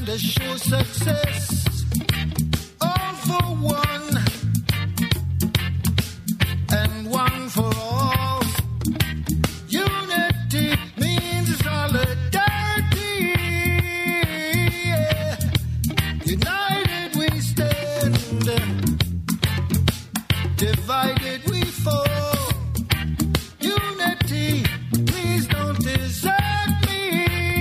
to show success. All for one, and one for all. Unity means solidarity. Yeah. United we stand, divided we fall. Unity, please don't desert me.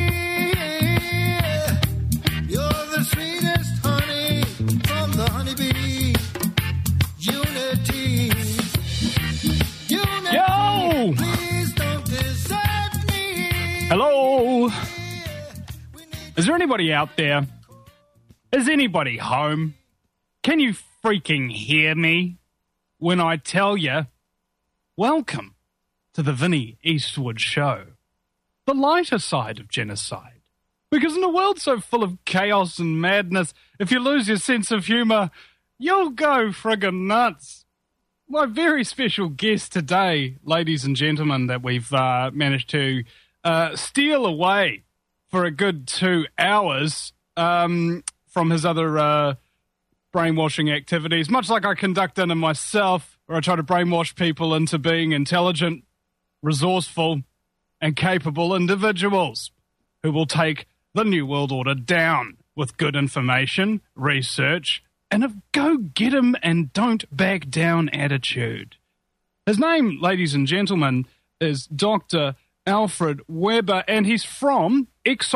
You're the sweetest honey from the honeybee. Unity. Unity. Yo! Please don't desert me. Hello? Is there anybody out there? Is anybody home? Can you freaking hear me when I tell you, welcome to the Vinnie Eastwood Show, the lighter side of genocide. Because in a world so full of chaos and madness, if you lose your sense of humour, you'll go friggin' nuts. My very special guest today, ladies and gentlemen, that we've managed to steal away for a good 2 hours from his other brainwashing activities, much like I conduct them myself, where I try to brainwash people into being intelligent, resourceful, and capable individuals who will take the New World Order down with good information, research, and a go-get-'em and don't back down attitude. His name, ladies and gentlemen, is Dr. Alfred Weber, and he's from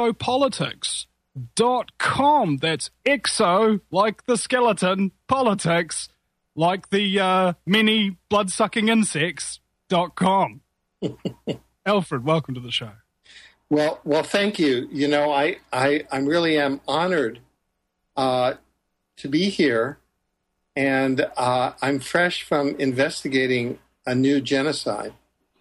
exopolitics.com. That's exo, like the skeleton, politics, like the many blood-sucking insects.com. Alfred, welcome to the show. Well, thank you. You know, I really am honored to be here, and I'm fresh from investigating a new genocide.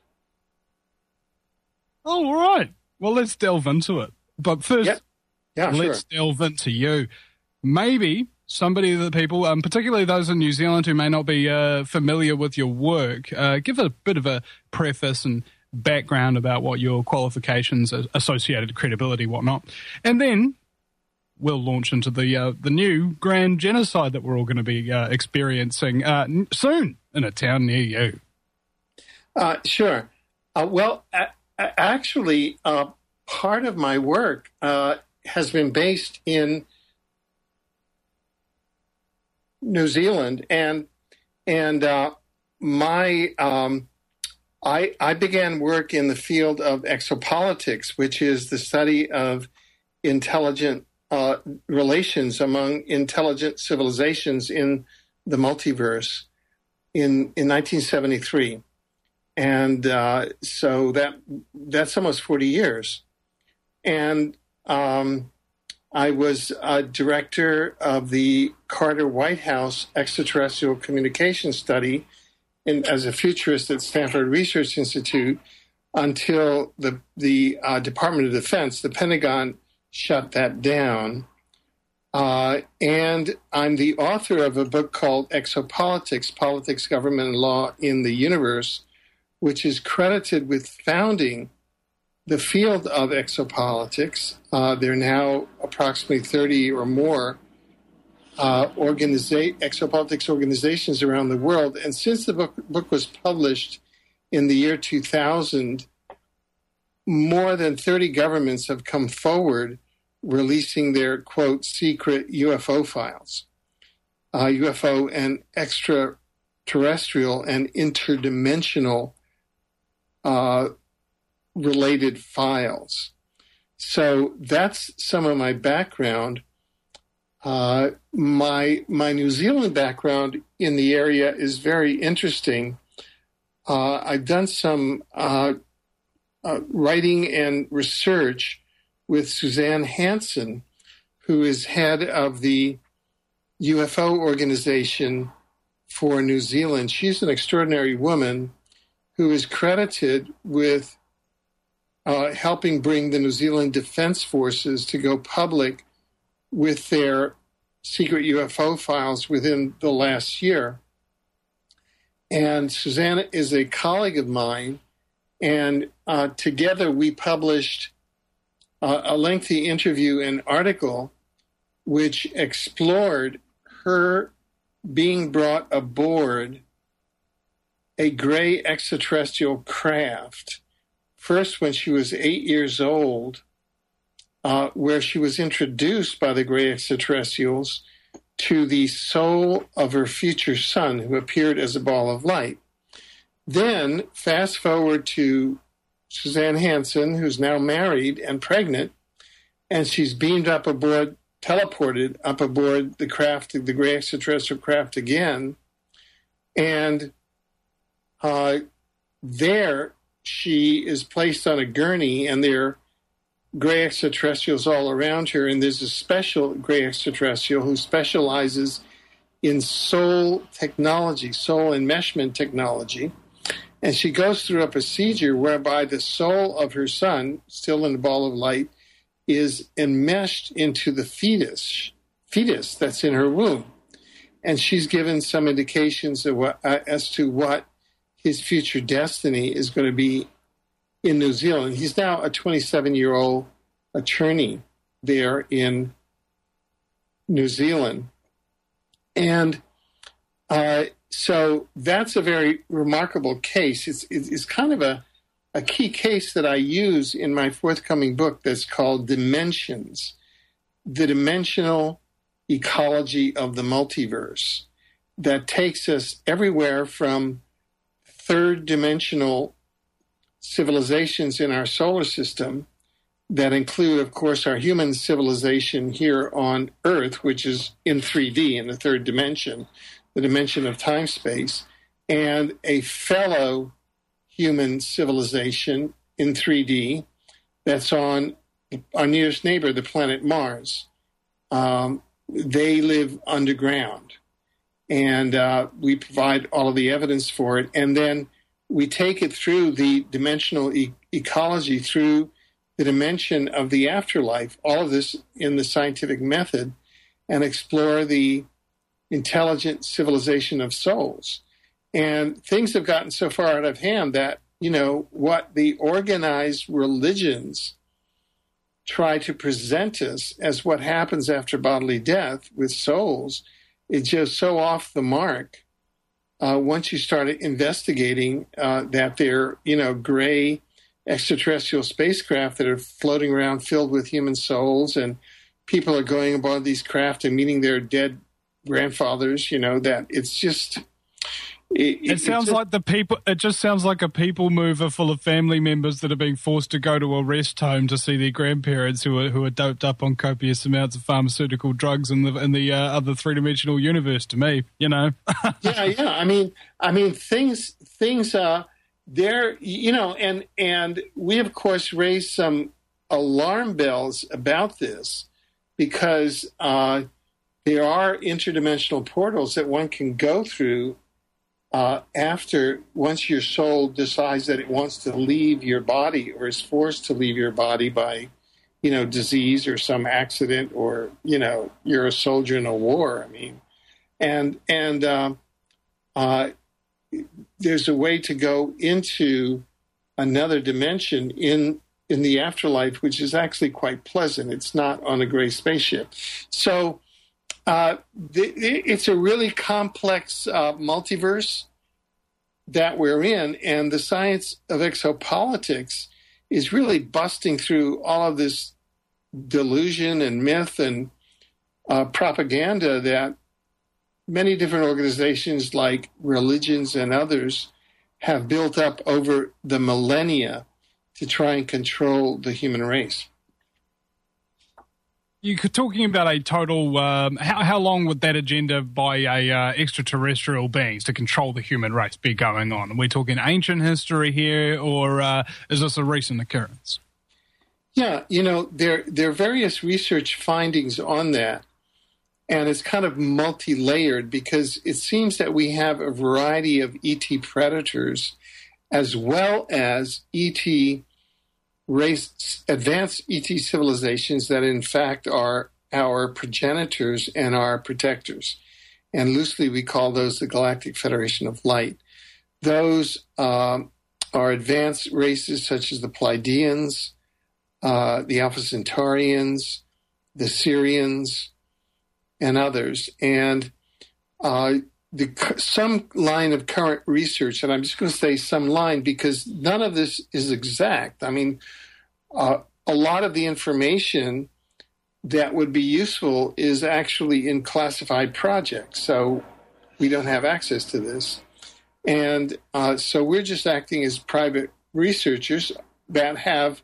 All right. Well, let's delve into it. But first, let's delve into you. Maybe somebody of the people, particularly those in New Zealand who may not be familiar with your work, give a bit of a preface and background about what your qualifications, associated credibility, whatnot. And then we'll launch into the new grand genocide that we're all going to be experiencing soon in a town near you. Sure. Actually, part of my work has been based in New Zealand, and I began work in the field of exopolitics, which is the study of intelligent relations among intelligent civilizations in the multiverse in 1973. And so that's almost 40 years. And I was director of the Carter White House Extraterrestrial Communication Study as a futurist at Stanford Research Institute until the Department of Defense, the Pentagon, shut that down. And I'm the author of a book called Exopolitics, Politics, Government, and Law in the Universe, which is credited with founding the field of exopolitics. There are now approximately 30 or more exopolitics organizations around the world. And since the book was published in the year 2000, more than 30 governments have come forward releasing their, quote, secret UFO files, UFO and extraterrestrial and interdimensional related files. So that's some of my background. My New Zealand background in the area is very interesting. I've done some writing and research with Suzanne Hansen, who is head of the UFO organization for New Zealand. She's an extraordinary woman who is credited with helping bring the New Zealand Defense Forces to go public with their secret UFO files within the last year. And Susanna is a colleague of mine, and together we published a lengthy interview and article which explored her being brought aboard a gray extraterrestrial craft, first when she was 8 years old, where she was introduced by the gray extraterrestrials to the soul of her future son, who appeared as a ball of light. Then, fast forward to Suzanne Hansen, who's now married and pregnant, and she's beamed up aboard, teleported up aboard the craft, the gray extraterrestrial craft again. And there she is placed on a gurney, and there are gray extraterrestrials all around her. And there's a special gray extraterrestrial who specializes in soul technology, soul enmeshment technology. And she goes through a procedure whereby the soul of her son, still in the ball of light, is enmeshed into the fetus that's in her womb. And she's given some indications of as to what his future destiny is going to be in New Zealand. He's now a 27-year-old attorney there in New Zealand. And so that's a very remarkable case. It's kind of a key case that I use in my forthcoming book that's called Dimensions, the dimensional ecology of the multiverse, that takes us everywhere from third dimensional civilizations in our solar system that include, of course, our human civilization here on Earth, which is in 3D, in the third dimension, the dimension of time-space, and a fellow human civilization in 3D that's on our nearest neighbor, the planet Mars. They live underground, and we provide all of the evidence for it. And then we take it through the dimensional ecology, through the dimension of the afterlife, all of this in the scientific method, and explore the intelligent civilization of souls. And things have gotten so far out of hand that, what the organized religions try to present us as what happens after bodily death with souls, it's just so off the mark. Once you start investigating that they're, gray extraterrestrial spacecraft that are floating around filled with human souls, and people are going aboard these craft and meeting their dead grandfathers, that it's just... It sounds like the people. It just sounds like a people mover full of family members that are being forced to go to a rest home to see their grandparents who are doped up on copious amounts of pharmaceutical drugs in the other three-dimensional universe. To me, Yeah. I mean, things. There, and we of course raised some alarm bells about this because there are interdimensional portals that one can go through. Once your soul decides that it wants to leave your body or is forced to leave your body by, disease or some accident, or, you're a soldier in a war. There's a way to go into another dimension in the afterlife, which is actually quite pleasant. It's not on a gray spaceship. So, it's a really complex multiverse that we're in, and the science of exopolitics is really busting through all of this delusion and myth and propaganda that many different organizations like religions and others have built up over the millennia to try and control the human race. You're talking about a total, how long would that agenda by extraterrestrial beings to control the human race be going on? Are we talking ancient history here, or is this a recent occurrence? Yeah, there are various research findings on that, and it's kind of multi-layered because it seems that we have a variety of ET predators as well as advanced ET civilizations that in fact are our progenitors and our protectors. And loosely we call those the Galactic Federation of Light. Those are advanced races such as the Pleiadians, the Alpha Centaurians, the Sirians, and others. And some line of current research, and I'm just going to say some line because none of this is exact. I mean, a lot of the information that would be useful is actually in classified projects, so we don't have access to this. And so we're just acting as private researchers that have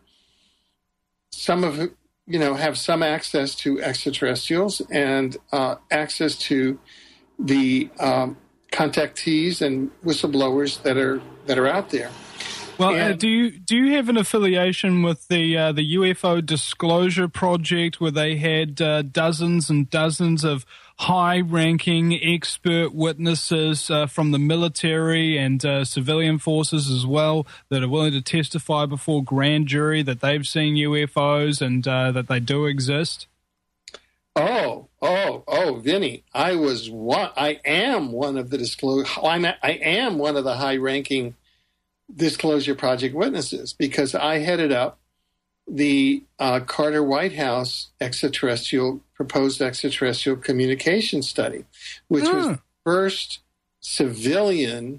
have some access to extraterrestrials and access to the contactees and whistleblowers that are out there. Well, do you have an affiliation with the UFO Disclosure Project, where they had dozens and dozens of high-ranking expert witnesses from the military and civilian forces as well that are willing to testify before grand jury that they've seen UFOs and that they do exist? Oh, Vinny! I am one of the disclosure. I am one of the high-ranking Disclosure Project witnesses because I headed up the Carter White House proposed extraterrestrial communication study, which was the first civilian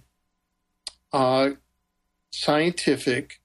scientific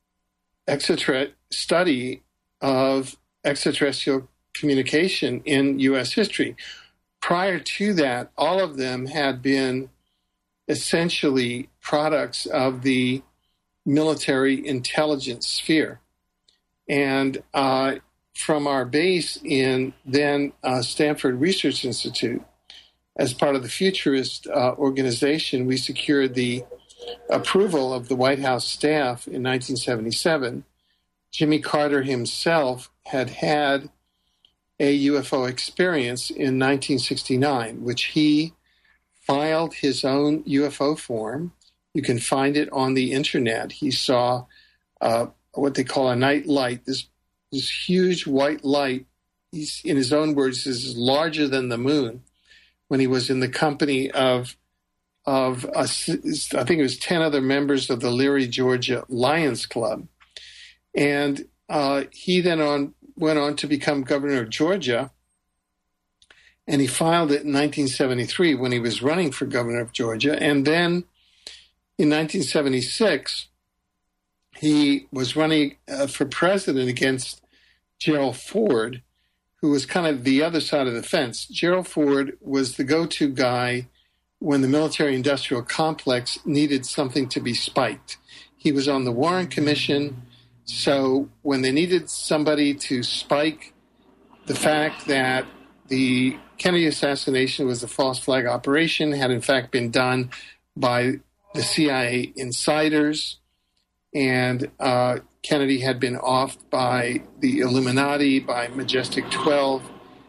study of extraterrestrial communication in U.S. history. Prior to that, all of them had been essentially products of the military intelligence sphere. And from our base in then Stanford Research Institute, as part of the Futurist organization, we secured the approval of the White House staff in 1977. Jimmy Carter himself had a UFO experience in 1969, which he filed his own UFO form. You can find it on the internet. He saw what they call a night light, this huge white light. He's, in his own words, is larger than the moon. When he was in the company of I think it was 10 other members of the Leary, Georgia Lions Club, and he then went on to become governor of Georgia. And he filed it in 1973 when he was running for governor of Georgia. And then in 1976, he was running for president against Gerald Ford, who was kind of the other side of the fence. Gerald Ford was the go-to guy when the military-industrial complex needed something to be spiked. He was on the Warren Commission, so when they needed somebody to spike the fact that the Kennedy assassination was a false flag operation, had in fact been done by the CIA insiders, and Kennedy had been offed by the Illuminati, by Majestic 12.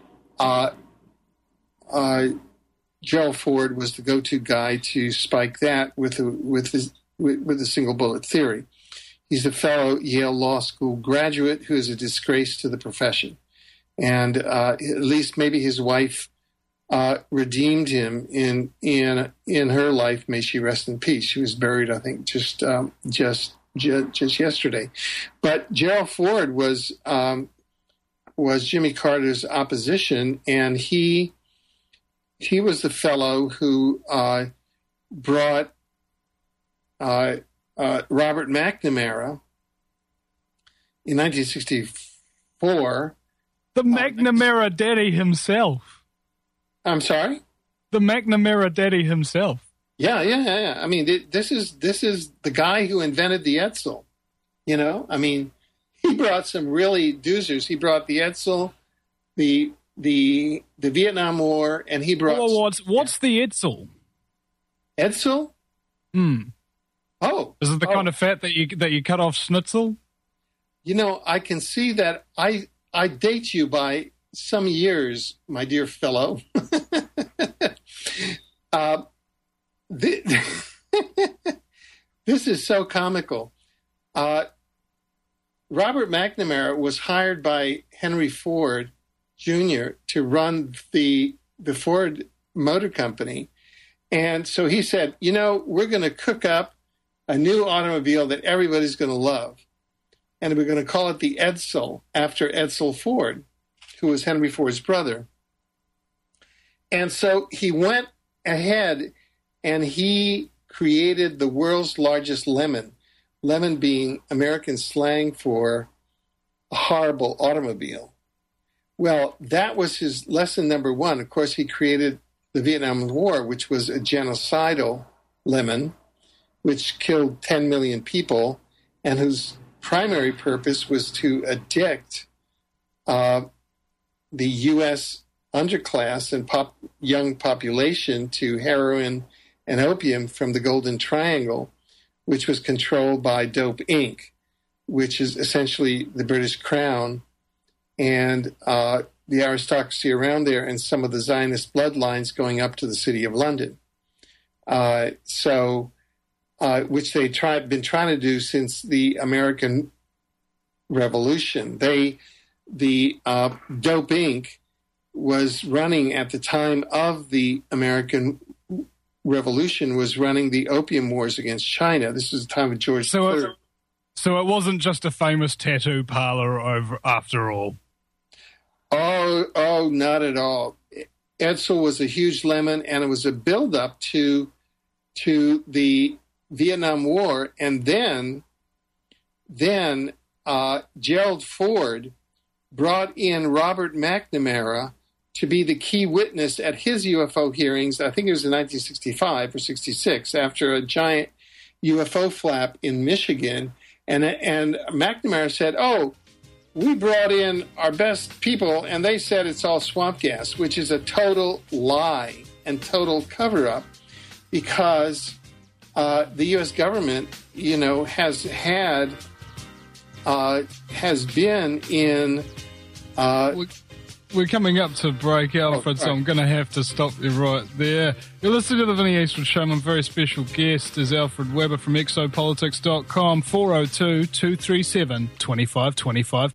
Gerald Ford was the go-to guy to spike that with a single bullet theory. He's a fellow Yale Law School graduate who is a disgrace to the profession. And at least maybe his wife redeemed him in her life. May she rest in peace. She was buried, I think, just yesterday. But Gerald Ford was Jimmy Carter's opposition, and he was the fellow who brought Robert McNamara in 1964. The McNamara daddy himself. I'm sorry? The McNamara daddy himself. Yeah. I mean, this is the guy who invented the Edsel. You know, I mean, he brought some really doozers. He brought the Edsel, the Vietnam War, and he brought. Well, what's the Edsel? Edsel? Oh, is it the kind of fat that you cut off schnitzel? You know, I can see that I date you by some years, my dear fellow. This is so comical. Robert McNamara was hired by Henry Ford Jr. to run the Ford Motor Company. And so he said, you know, we're going to cook up a new automobile that everybody's going to love. And we're going to call it the Edsel, after Edsel Ford, who was Henry Ford's brother. And so he went ahead and he created the world's largest lemon, lemon being American slang for a horrible automobile. Well, that was his lesson number one. Of course, he created the Vietnam War, which was a genocidal lemon, which killed 10 million people, and whose primary purpose was to addict the U.S. underclass and young population to heroin and opium from the Golden Triangle, which was controlled by Dope Inc., which is essentially the British Crown and the aristocracy around there and some of the Zionist bloodlines going up to the City of London. Which they've been trying to do since the American Revolution. The Dope Inc. was running at the time of the American Revolution, was running the opium wars against China. This was the time of George III. So it wasn't just a famous tattoo parlor after all. Oh, not at all. Edsel was a huge lemon, and it was a buildup to the Vietnam War, and then Gerald Ford brought in Robert McNamara to be the key witness at his UFO hearings. I think it was in 1965 or 66, after a giant UFO flap in Michigan, and McNamara said, "Oh, we brought in our best people, and they said it's all swamp gas," which is a total lie and total cover-up, because the U.S. government, has been in. We're coming up to break, Alfred, so I'm going to have to stop you right there. You're listening to the Vinny Eastwood Show. My very special guest is Alfred Weber from exopolitics.com, 402-237-2525.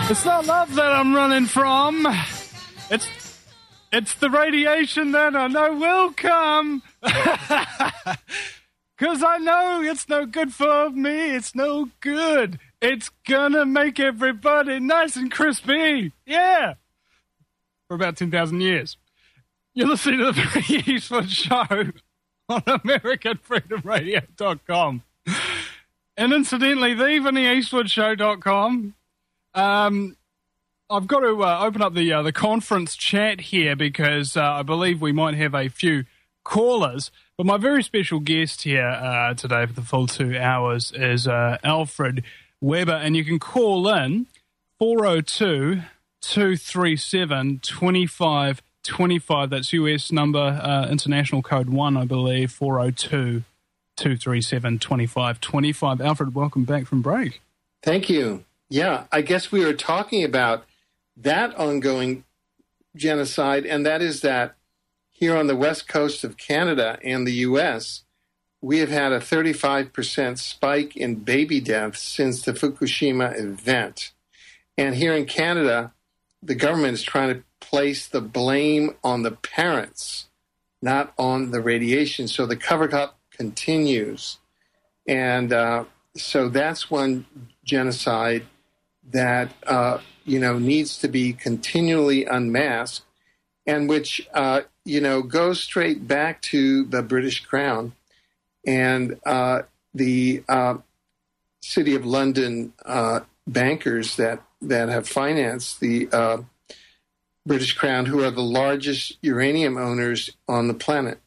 It's not love that I'm running from. It's the radiation that I know will come. 'Cause I know it's no good for me. It's no good. It's gonna make everybody nice and crispy. Yeah. For about 10,000 years. You're listening to the Vinny Eastwood Show on AmericanFreedomRadio.com. And incidentally, theVinnyEastwoodShow.com. I've got to open up the conference chat here because I believe we might have a few callers. But my very special guest here today for the full 2 hours is Alfred Weber. And you can call in 402-237-2525. That's US number, international code 1, I believe, 402-237-2525. Alfred, welcome back from break. Thank you. Yeah, I guess we were talking about that ongoing genocide, and that is that here on the west coast of Canada and the U.S., we have had a 35% spike in baby deaths since the Fukushima event. And here in Canada, the government is trying to place the blame on the parents, not on the radiation. So the cover-up continues. And so that's one genocide that, needs to be continually unmasked and which, goes straight back to the British Crown and the City of London bankers that have financed the British Crown, who are the largest uranium owners on the planet.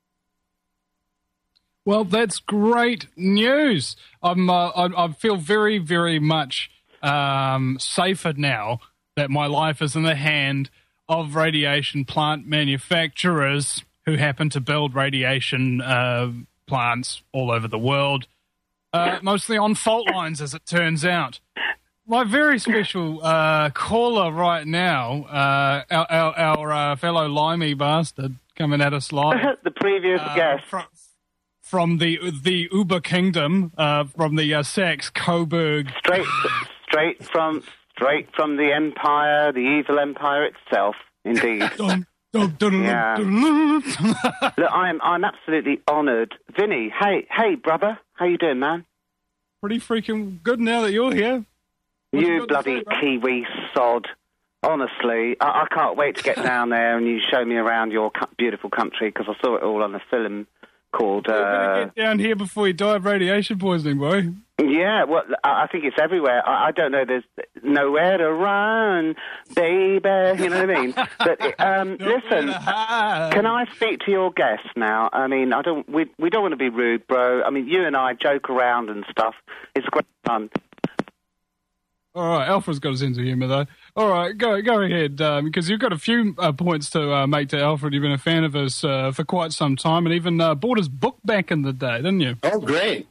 Well, that's great news. I feel very, very much safer now that my life is in the hand of radiation plant manufacturers who happen to build radiation plants all over the world, mostly on fault lines, as it turns out. My very special caller right now, our fellow limey bastard coming at us live. The previous guest. From the Uber Kingdom, from the Saxe-Coburg. Straight from the empire, the evil empire itself, indeed. Yeah. Look, I'm absolutely honoured. Vinny, hey, brother, how you doing, man? Pretty freaking good now that you're here. You bloody Kiwi sod. Honestly, I can't wait to get down there and you show me around your beautiful country because I saw it all on a film called... You better get down here before you die of radiation poisoning, boy. Yeah, well, I think it's everywhere. I don't know, there's nowhere to run, baby, you know what I mean? But listen, can I speak to your guest now? I mean, we don't want to be rude, bro. I mean, you and I joke around and stuff. It's great fun. All right, Alfred's got a sense of humour, though. All right, go ahead, because you've got a few points to make to Alfred. You've been a fan of his for quite some time and even bought his book back in the day, didn't you? Oh, great.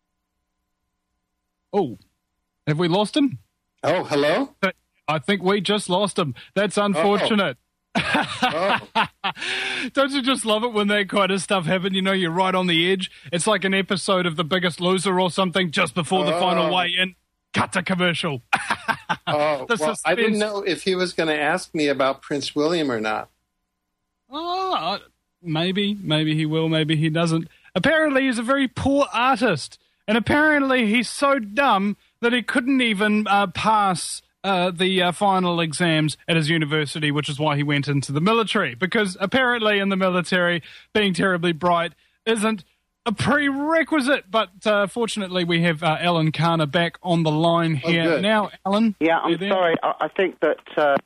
Oh, have we lost him? Oh, hello? I think we just lost him. That's unfortunate. Oh. Don't you just love it when that kind of stuff happens? You know, you're right on the edge. It's like an episode of The Biggest Loser or something just before the final weigh-in. Cut to commercial. Well, I didn't know if he was going to ask me about Prince William or not. Oh, maybe he will, maybe he doesn't. Apparently he's a very poor artist, and apparently he's so dumb that he couldn't even pass the final exams at his university, which is why he went into the military, because apparently in the military, being terribly bright isn't a prerequisite, but fortunately we have Alan Carner back on the line here now. Alan? Yeah, I'm sorry. I think that...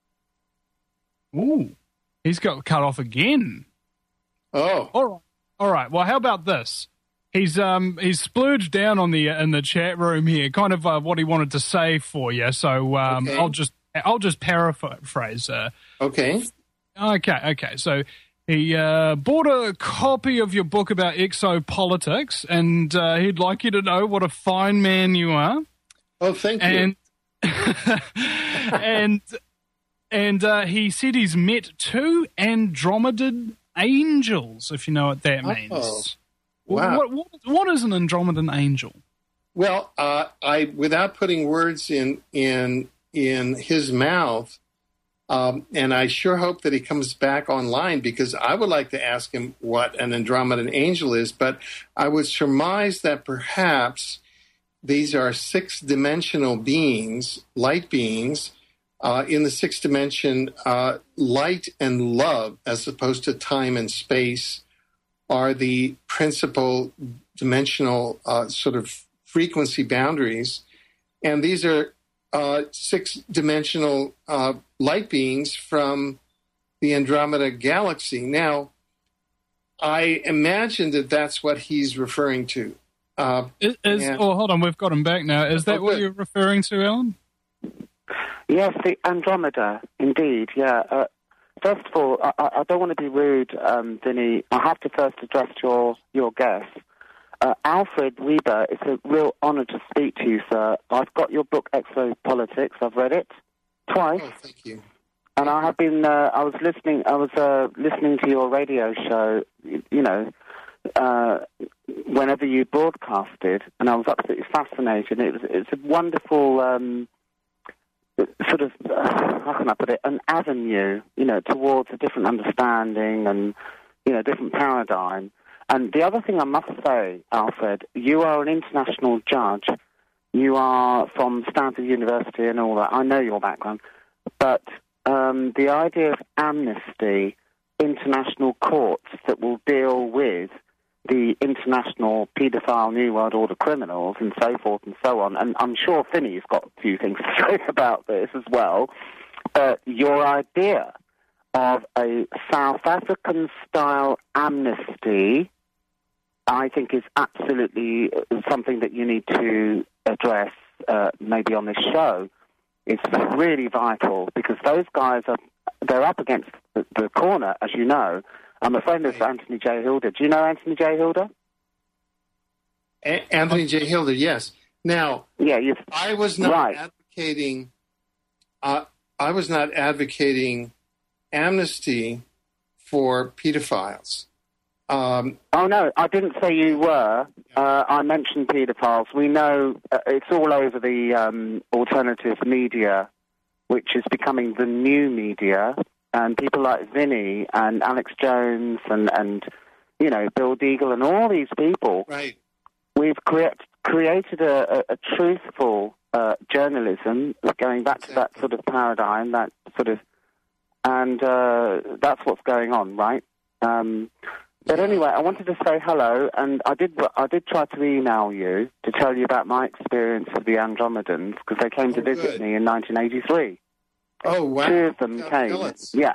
Ooh, he's got cut off again. Oh. All right. Well, how about this? He's splurged down on in the chat room here, kind of what he wanted to say for you. So okay. I'll just paraphrase. Okay. Okay. So he bought a copy of your book about exopolitics, and he'd like you to know what a fine man you are. Oh, thank you. And he said he's met 2 Andromedan angels, if you know what that means. Oh, wow. What is an Andromedan angel? Well, I without putting words in in his mouth. And I sure hope that he comes back online, because I would like to ask him what an Andromedan angel is. But I would surmise that perhaps these are six-dimensional beings, light beings. In the sixth dimension, light and love, as opposed to time and space, are the principal dimensional sort of frequency boundaries. And these are six-dimensional light beings from the Andromeda Galaxy. Now, I imagine that that's what he's referring to. Oh, hold on, we've got him back now. Is that what you're referring to, Alan? Yes, the Andromeda, indeed, yeah. First of all, I don't want to be rude, Vinny. I have to first address your guest. Alfred Weber, it's a real honour to speak to you, sir. I've got your book, Exopolitics. I've read it twice. Oh, thank you. And I have been, I was listening to your radio show, whenever you broadcasted, and I was absolutely fascinated. It's a wonderful, sort of, how can I put it, an avenue, towards a different understanding and, different paradigm. And the other thing I must say, Alfred, you are an international judge. You are from Stanford University and all that. I know your background. But the idea of amnesty, international courts that will deal with the international paedophile New World Order criminals and so forth and so on, and I'm sure Finney's got a few things to say about this as well, but your idea of a South African-style amnesty, I think, is absolutely something that you need to address maybe on this show. It's really vital, because those guys they're up against the corner, as you know. I'm a friend of Anthony J. Hilder. Do you know Anthony J. Hilder? Anthony J. Hilder, yes. Now, I was not advocating. I was not advocating amnesty for pedophiles. Oh no, I didn't say you were. I mentioned pedophiles. We know it's all over the alternative media, which is becoming the new media. And people like Vinny and Alex Jones and Bill Deagle and all these people, right. We've created a truthful journalism going back to that sort of paradigm, and that's what's going on, right? But anyway, I wanted to say hello, and I did try to email you to tell you about my experience of the Andromedans, because they came to visit me in 1983. Oh, wow. 2 of them came.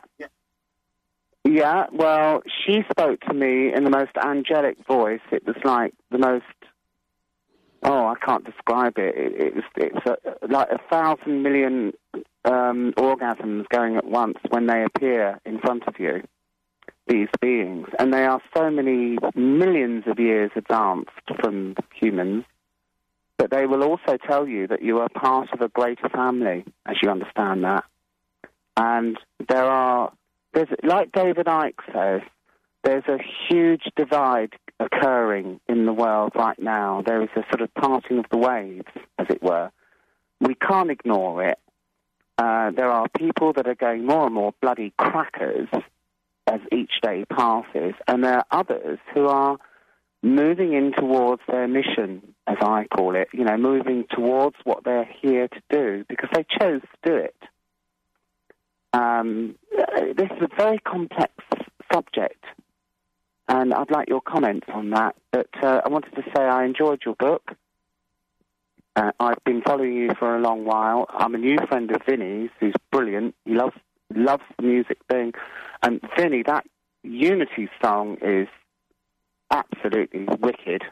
Yeah, well, she spoke to me in the most angelic voice. It was like the most, I can't describe it. It's like 1,000 million orgasms going at once when they appear in front of you, these beings. And they are so many millions of years advanced from humans, but they will also tell you that you are part of a greater family, as you understand that. And there's, like David Icke says, there's a huge divide occurring in the world right now. There is a sort of parting of the waves, as it were. We can't ignore it. There are people that are going more and more bloody crackers as each day passes, and there are others who are moving in towards their mission, as I call it, moving towards what they're here to do, because they chose to do it. This is a very complex subject, and I'd like your comments on that. But I wanted to say I enjoyed your book. I've been following you for a long while. I'm a new friend of Vinny's, who's brilliant. He loves the music thing. And Vinny, that Unity song is absolutely wicked.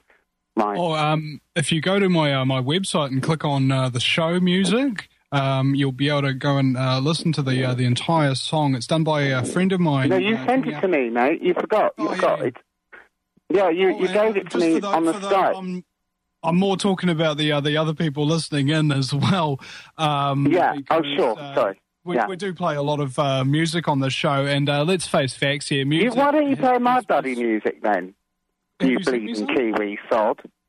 If you go to my website and click on the show music, you'll be able to go and listen to the entire song. It's done by a friend of mine. No, you sent it to me, mate. You forgot. You forgot it. Yeah, you gave it to me on the Skype. I'm more talking about the other people listening in as well. Sorry. We do play a lot of music on the show, and let's face facts here. Music why don't you play my bloody music then? You bleeding Kiwi sod.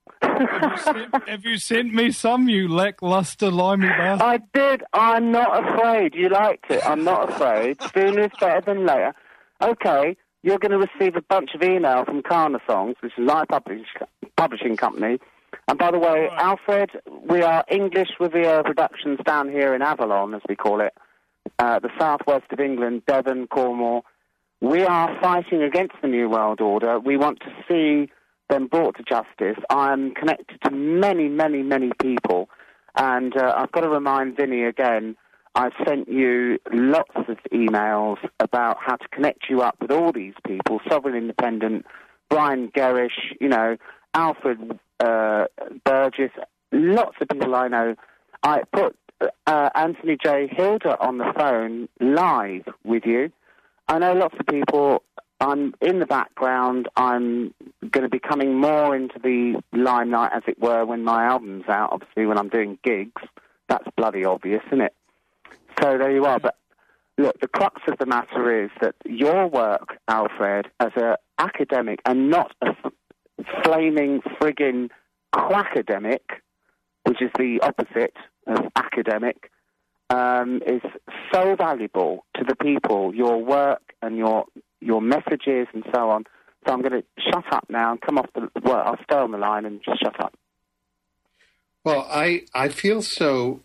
Have you sent me some, you lackluster limey bastard? I did. I'm not afraid. You liked it. I'm not afraid. Sooner is better than later. Okay, you're going to receive a bunch of email from Kana Songs, which is my publishing company. And by the way, Alfred, we are English Riviera Productions down here in Avalon, as we call it, the southwest of England, Devon, Cornwall. We are fighting against the New World Order. We want to see them brought to justice. I'm connected to many, many, many people. And I've got to remind Vinny again, I've sent you lots of emails about how to connect you up with all these people, Sovereign Independent, Brian Gerrish, Alfred Burgess, lots of people I know. I put Anthony J. Hilda on the phone live with you. I know lots of people. I'm in the background. I'm going to be coming more into the limelight, as it were, when my album's out, obviously, when I'm doing gigs. That's bloody obvious, isn't it? So there you are. But look, the crux of the matter is that your work, Alfred, as an academic and not a flaming friggin' quackademic, which is the opposite of academic, is so valuable to the people, your work and your messages and so on. So I'm going to shut up now and come off I'll stay on the line and just shut up. Well, I feel so.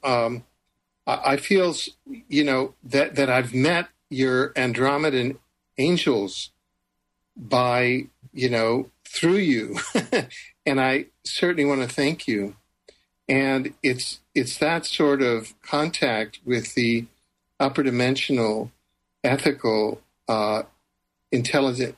I feel, that I've met your Andromedan angels by, through you, and I certainly want to thank you. And it's that sort of contact with the upper dimensional, ethical, intelligent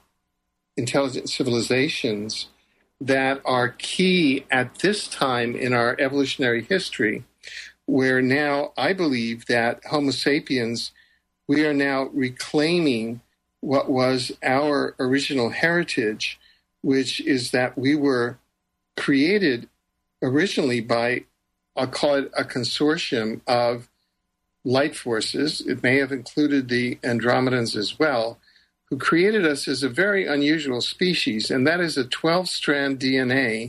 civilizations that are key at this time in our evolutionary history, where now I believe that Homo sapiens, we are now reclaiming what was our original heritage, which is that we were created originally by, I'll call it a consortium of light forces. It may have included the Andromedans as well, who created us as a very unusual species, and that is a 12-strand DNA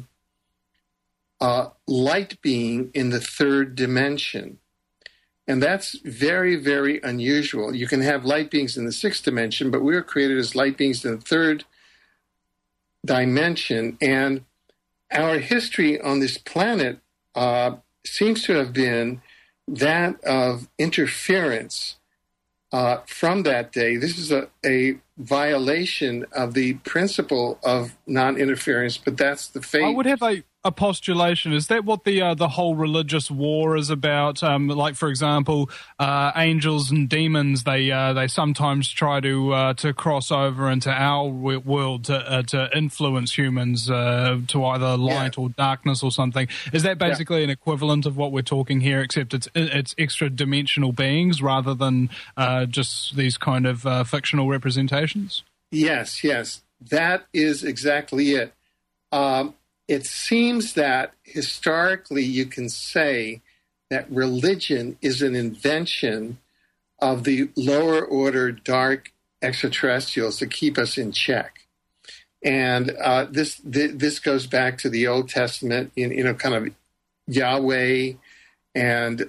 light being in the third dimension. And that's very, very unusual. You can have light beings in the sixth dimension, but we were created as light beings in the third dimension. And our history on this planet seems to have been that of interference from that day. This is a violation of the principle of non-interference, but that's the fate. I would have a postulation. Is that what the whole religious war is about? Like, for example, angels and demons, they sometimes try to cross over into our world to influence humans to either light or darkness or something. Is that basically an equivalent of what we're talking here, except it's extra dimensional beings rather than just these kind of fictional representations? Yes. That is exactly it. It seems that historically you can say that religion is an invention of the lower order dark extraterrestrials to keep us in check. And this goes back to the Old Testament, kind of Yahweh and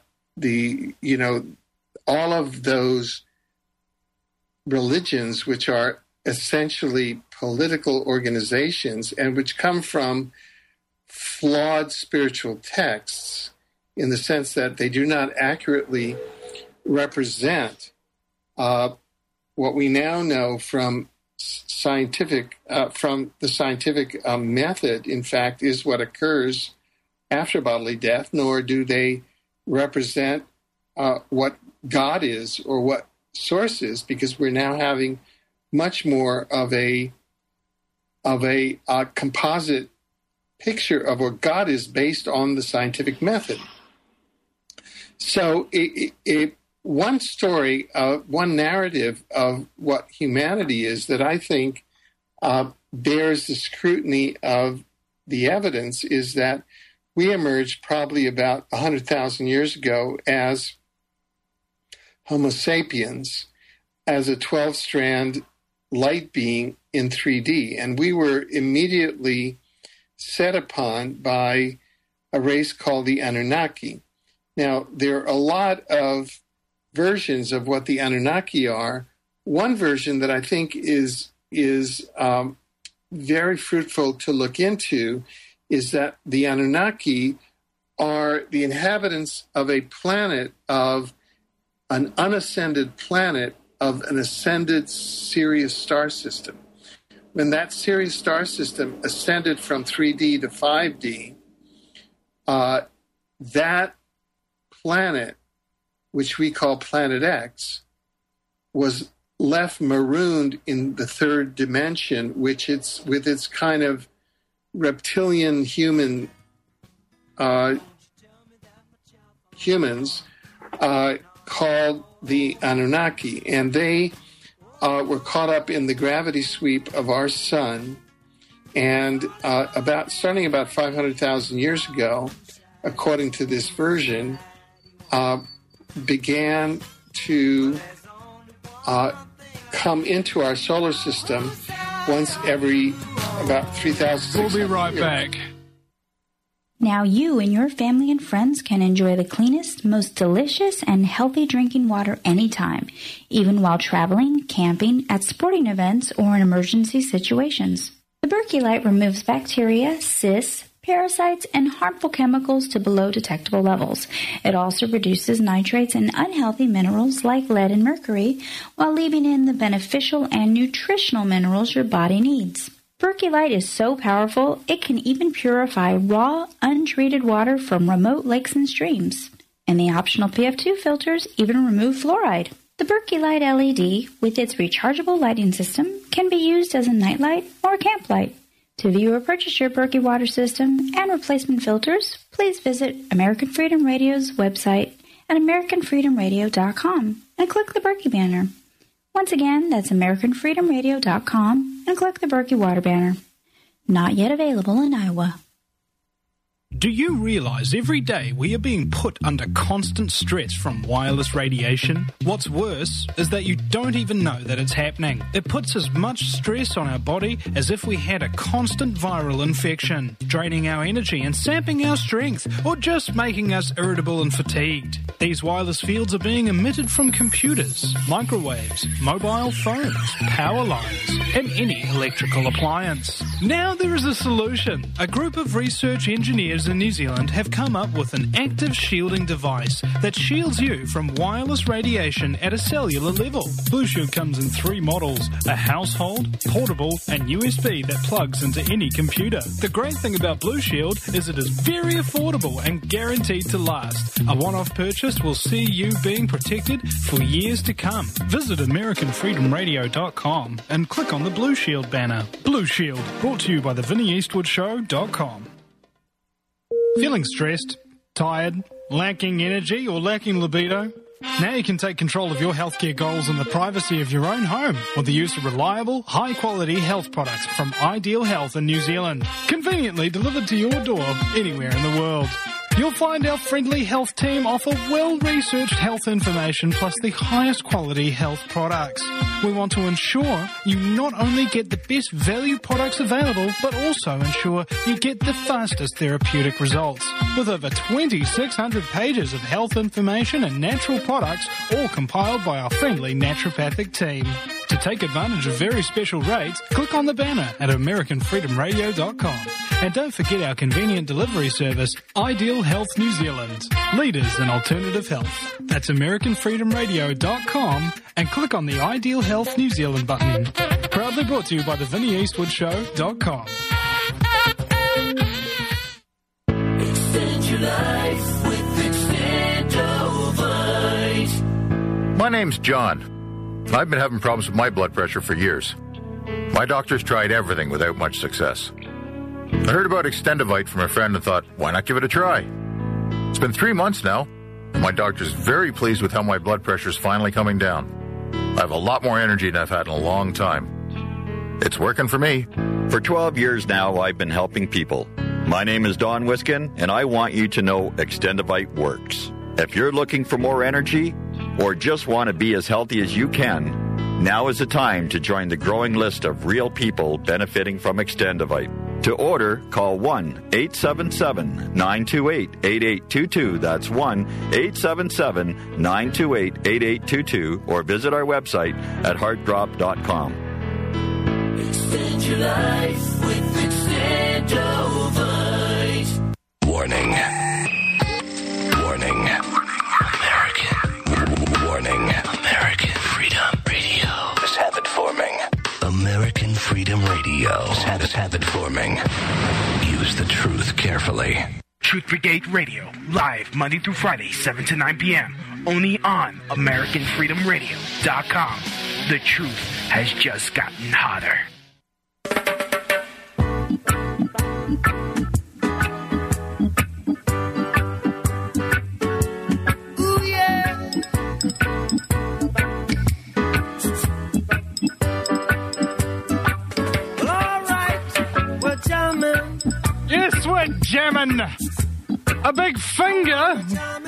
all of those religions which are essentially political organizations and which come from flawed spiritual texts in the sense that they do not accurately represent what we now know from the scientific method, in fact, is what occurs after bodily death, nor do they represent what God is or what source is, because we're now having much more of a composite picture of what God is based on the scientific method. So one story, one narrative of what humanity is that I think bears the scrutiny of the evidence is that we emerged probably about 100,000 years ago as Homo sapiens, as a 12-strand light being in 3D. And we were immediately set upon by a race called the Anunnaki. Now, there are a lot of versions of what the Anunnaki are. One version that I think is very fruitful to look into is that the Anunnaki are the inhabitants of a planet, of an unascended planet of an ascended Sirius star system. When that Sirius star system ascended from 3D to 5D, that planet, which we call Planet X, was left marooned in the third dimension, which it's with its kind of reptilian humans called the Anunnaki, and they were caught up in the gravity sweep of our sun, and starting about 500,000 years ago, according to this version, began to come into our solar system once every about 3,000. We'll be right back. Now you and your family and friends can enjoy the cleanest, most delicious, and healthy drinking water anytime, even while traveling, camping, at sporting events, or in emergency situations. The Berkey Light removes bacteria, cysts, parasites, and harmful chemicals to below detectable levels. It also reduces nitrates and unhealthy minerals like lead and mercury, while leaving in the beneficial and nutritional minerals your body needs. Berkey Light is so powerful, it can even purify raw, untreated water from remote lakes and streams. And the optional PF2 filters even remove fluoride. The Berkey Light LED, with its rechargeable lighting system, can be used as a nightlight or camp light. To view or purchase your Berkey water system and replacement filters, please visit American Freedom Radio's website at AmericanFreedomRadio.com and click the Berkey banner. Once again, that's AmericanFreedomRadio.com and click the Berkey water banner. Not yet available in Iowa. Do you realize every day we are being put under constant stress from wireless radiation? What's worse is that you don't even know that it's happening. It puts as much stress on our body as if we had a constant viral infection, draining our energy and sapping our strength, or just making us irritable and fatigued. These wireless fields are being emitted from computers, microwaves, mobile phones, power lines, and any electrical appliance. Now there is a solution. A group of research engineers in New Zealand have come up with an active shielding device that shields you from wireless radiation at a cellular level. Blue Shield comes in 3 models, a household, portable, and USB that plugs into any computer. The great thing about Blue Shield is it is very affordable and guaranteed to last. A one-off purchase will see you being protected for years to come. Visit AmericanFreedomRadio.com and click on the Blue Shield banner. Blue Shield, brought to you by the VinnyEastwoodShow.com. Feeling stressed, tired, lacking energy, or lacking libido? Now you can take control of your healthcare goals in the privacy of your own home with the use of reliable, high-quality health products from Ideal Health in New Zealand, conveniently delivered to your door anywhere in the world. You'll find our friendly health team offer well-researched health information plus the highest quality health products. We want to ensure you not only get the best value products available, but also ensure you get the fastest therapeutic results. With over 2,600 pages of health information and natural products, all compiled by our friendly naturopathic team. To take advantage of very special rates, click on the banner at AmericanFreedomRadio.com. And don't forget our convenient delivery service, Ideal Health New Zealand, leaders in alternative health. That's AmericanFreedomRadio.com and click on the Ideal Health New Zealand button. Proudly brought to you by the VinnyEastwoodShow.com. Extend your life with Extendovite. My name's John. I've been having problems with my blood pressure for years. My doctor's tried everything without much success. I heard about Extendovite from a friend and thought, why not give it a try? It's been 3 months now, and my doctor's very pleased with how my blood pressure's finally coming down. I have a lot more energy than I've had in a long time. It's working for me. For 12 years now, I've been helping people. My name is Don Wiskin, and I want you to know Extendovite works. If you're looking for more energy, or just want to be as healthy as you can, now is the time to join the growing list of real people benefiting from Extendovite. To order, call 1-877-928-8822. That's 1-877-928-8822. Or visit our website at heartdrop.com. Extend your life with Extendovite. Warning. Warning. American. Warning. American Freedom Radio is habit forming. American Freedom Radio is habit forming. Use the truth carefully. Truth Brigade Radio, live Monday through Friday, 7 to 9 p.m. Only on AmericanFreedomRadio.com. The truth has just gotten hotter. Ooh, yeah. Well, all right. We're jamming. Yes, we're jamming a big finger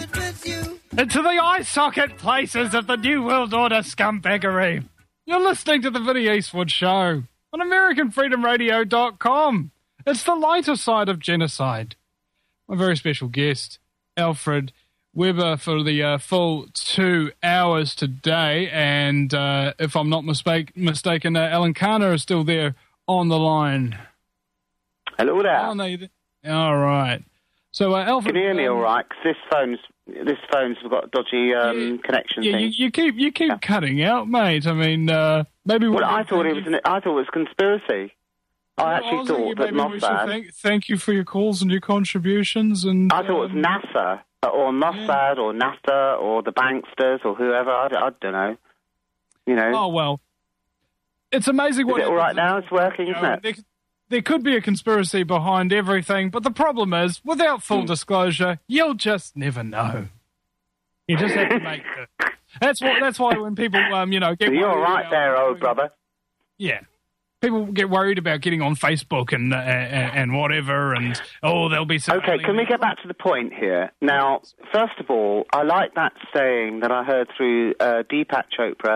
into the eye socket places of the New World Order scumbaggery. You're listening to the Vinnie Eastwood Show on AmericanFreedomRadio.com. It's the lighter side of genocide. My very special guest, Alfred Weber, for the full 2 hours today. And if I'm not mistaken, Alan Carner is still there on the line. Hello there. Oh, no, all right. So, Alfred, can you hear me all right? Because this phone's got a dodgy connection. Yeah, thing. you keep cutting out, mate. I mean, maybe. Well, I thought it was conspiracy. I actually thought that Mossad. Thank you for your calls and your contributions. And I thought it was NASA or Mossad or NASA or the banksters or whoever. I don't know. You know. Oh well, it's amazing. Is it all right now? It's working, isn't it? There could be a conspiracy behind everything, but the problem is, without full disclosure, you'll just never know. You just have to make it. That's why when people, get you're all right there, old brother. Yeah. People get worried about getting on Facebook and whatever, and, there'll be some... Okay, can we get back to the point here? Now, first of all, I like that saying that I heard through Deepak Chopra,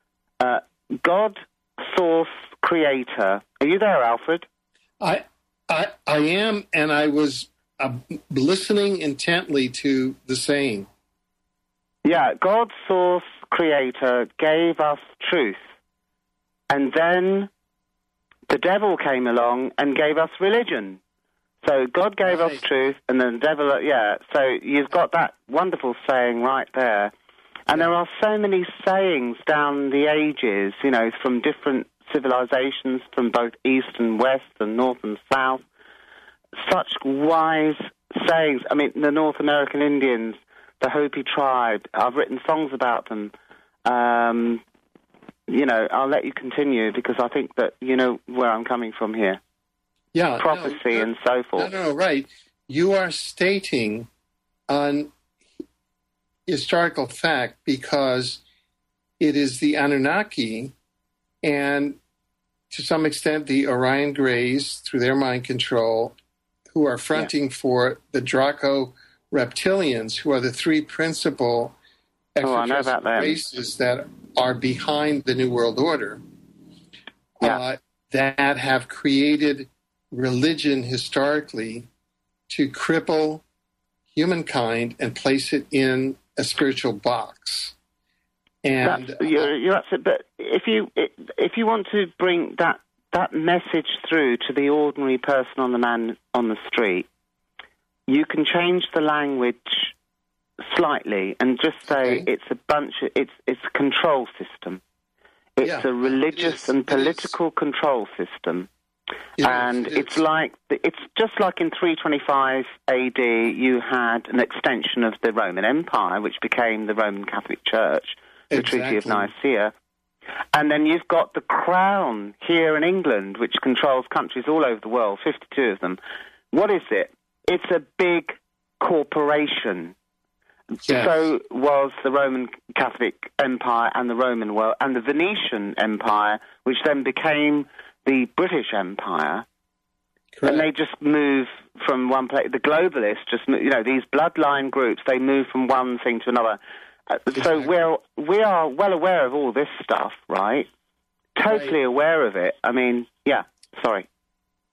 God, source, creator. Are you there, Alfred? I am, and I was listening intently to the saying. Yeah, God, source, creator, gave us truth. And then the devil came along and gave us religion. So God gave us truth, and then the devil, So you've got that wonderful saying right there. And there are so many sayings down the ages, from different civilizations, from both east and west and north and south. Such wise sayings. I mean, the North American Indians, the Hopi tribe, I've written songs about them. I'll let you continue because I think that you know where I'm coming from here. Yeah. Prophecy and so forth. No, right. You are stating an historical fact because it is the Anunnaki and to some extent the Orion Greys, through their mind control, who are fronting for the Draco reptilians, who are the three principal extraterrestrial races that are behind the New World Order, that have created religion historically to cripple humankind and place it in a spiritual box. And you're absolutely. But if you want to bring that message through to the ordinary person on the street, you can change the language slightly and just say it's a control system. It's a religious and political control system. It's just like in 325 AD you had an extension of the Roman Empire, which became the Roman Catholic Church, the Treaty of Nicaea. And then you've got the Crown here in England, which controls countries all over the world, 52 of them. What is it? It's a big corporation. Yes. So was the Roman Catholic Empire and the Roman world, and the Venetian Empire, which then became the British Empire. Correct. And they just move from one place. The globalists these bloodline groups, they move from one thing to another. So we are well aware of all this stuff, right? Totally aware of it. I mean, sorry.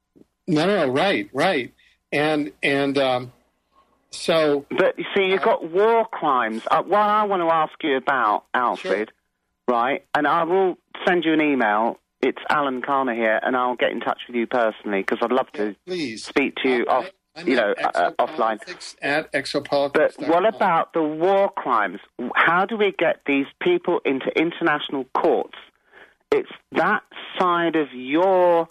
No, right. And so... But, you see, you've got war crimes. What I want to ask you about, Alfred, right, and I will send you an email. It's Alan Carner here, and I'll get in touch with you personally, because I'd love to speak to you offline. At Exopolitics. But what about the war crimes? How do we get these people into international courts? It's that side of your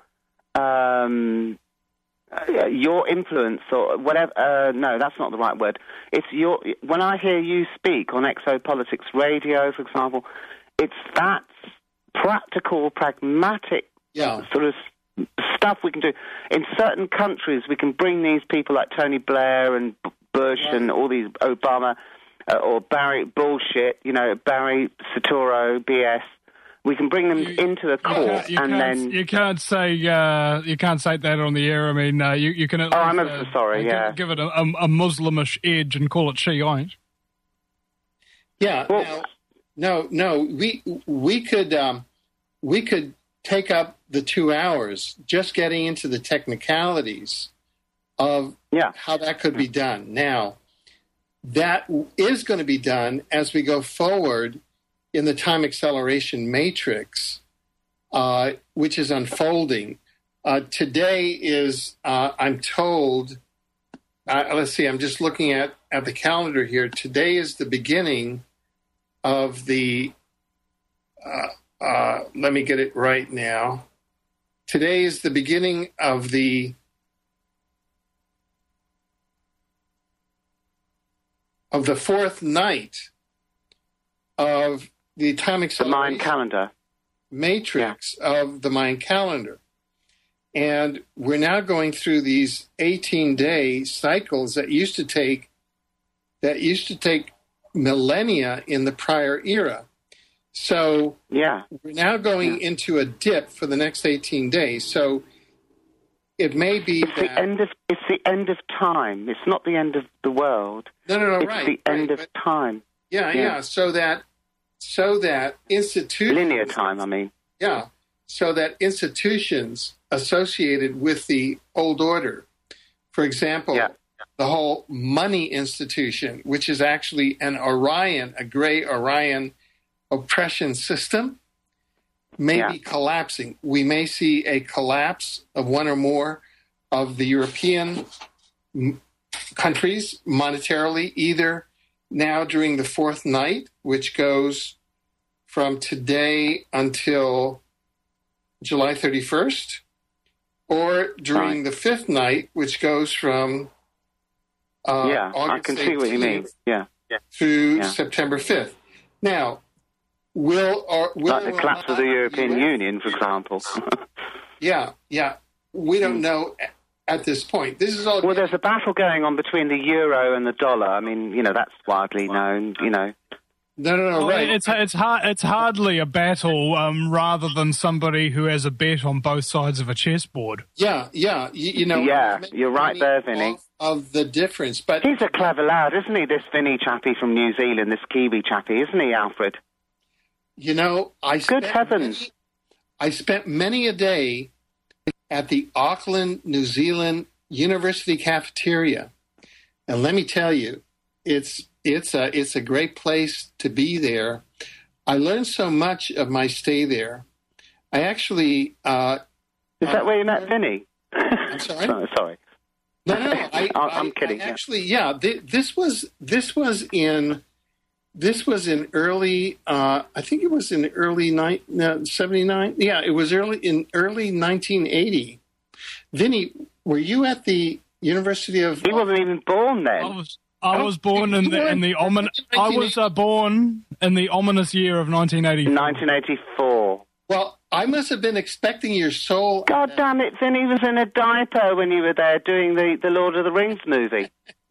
influence, or whatever. No, that's not the right word. It's when I hear you speak on Exopolitics Radio, for example, it's that practical, pragmatic sort of stuff we can do. In certain countries, we can bring these people like Tony Blair and Bush and all these Obama or Barry bullshit, Barry Soetoro BS. We can bring them into the court, you can't say that on the air. I mean, you can. I'm ever so sorry. Give it a Muslimish edge and call it Shiite. Yeah. Well, no. We could take up the 2 hours just getting into the technicalities of how that could be done. Now, that is going to be done as we go forward in the time acceleration matrix, which is unfolding. Today is, I'm told, let's see, I'm just looking at the calendar here. Today is the beginning of the, let me get it right now. Today is the beginning of the fourth night of the time acceleration Mayan calendar matrix of the Mayan calendar. And we're now going through these 18-day cycles that used to take millennia in the prior era. So we're now going into a dip for the next 18 days. So it may be it's the end of time. It's not the end of the world. No, it's right. the end of time. Yeah. So that institutions... Linear time, I mean. Yeah. So that institutions associated with the old order, for example, the whole money institution, which is actually a gray Orion oppression system, may be collapsing. We may see a collapse of one or more of the European countries monetarily, either now during the fourth night, which goes from today until July 31st, or during the fifth night, which goes from August I can see what you mean. Through September 5th. Now, will the collapse of the European Union, for example. We don't know at this point. This is all. Well, there's a battle going on between the euro and the dollar. I mean, that's widely known. No, right. It's hardly a battle, rather than somebody who has a bet on both sides of a chessboard. Yeah. You're right there, Vinny. Of the difference, but he's a clever lad, isn't he? This Vinny chappie from New Zealand, this Kiwi chappie, isn't he, Alfred? I spent many a day at the Auckland, New Zealand University cafeteria, and let me tell you, it's a great place to be there. I learned so much of my stay there. I actually is that where you met Vinny? I'm sorry. Sorry. No. I'm kidding. This was in early. I think it was in early 79. Yeah, it was early 1980. Vinny, were you at the University of? He wasn't even born then. I was born in the ominous. I was born in the ominous year of 1984. 1984. Well, I must have been expecting your soul. God damn it, Vinny was in a diaper when you were there doing the Lord of the Rings movie.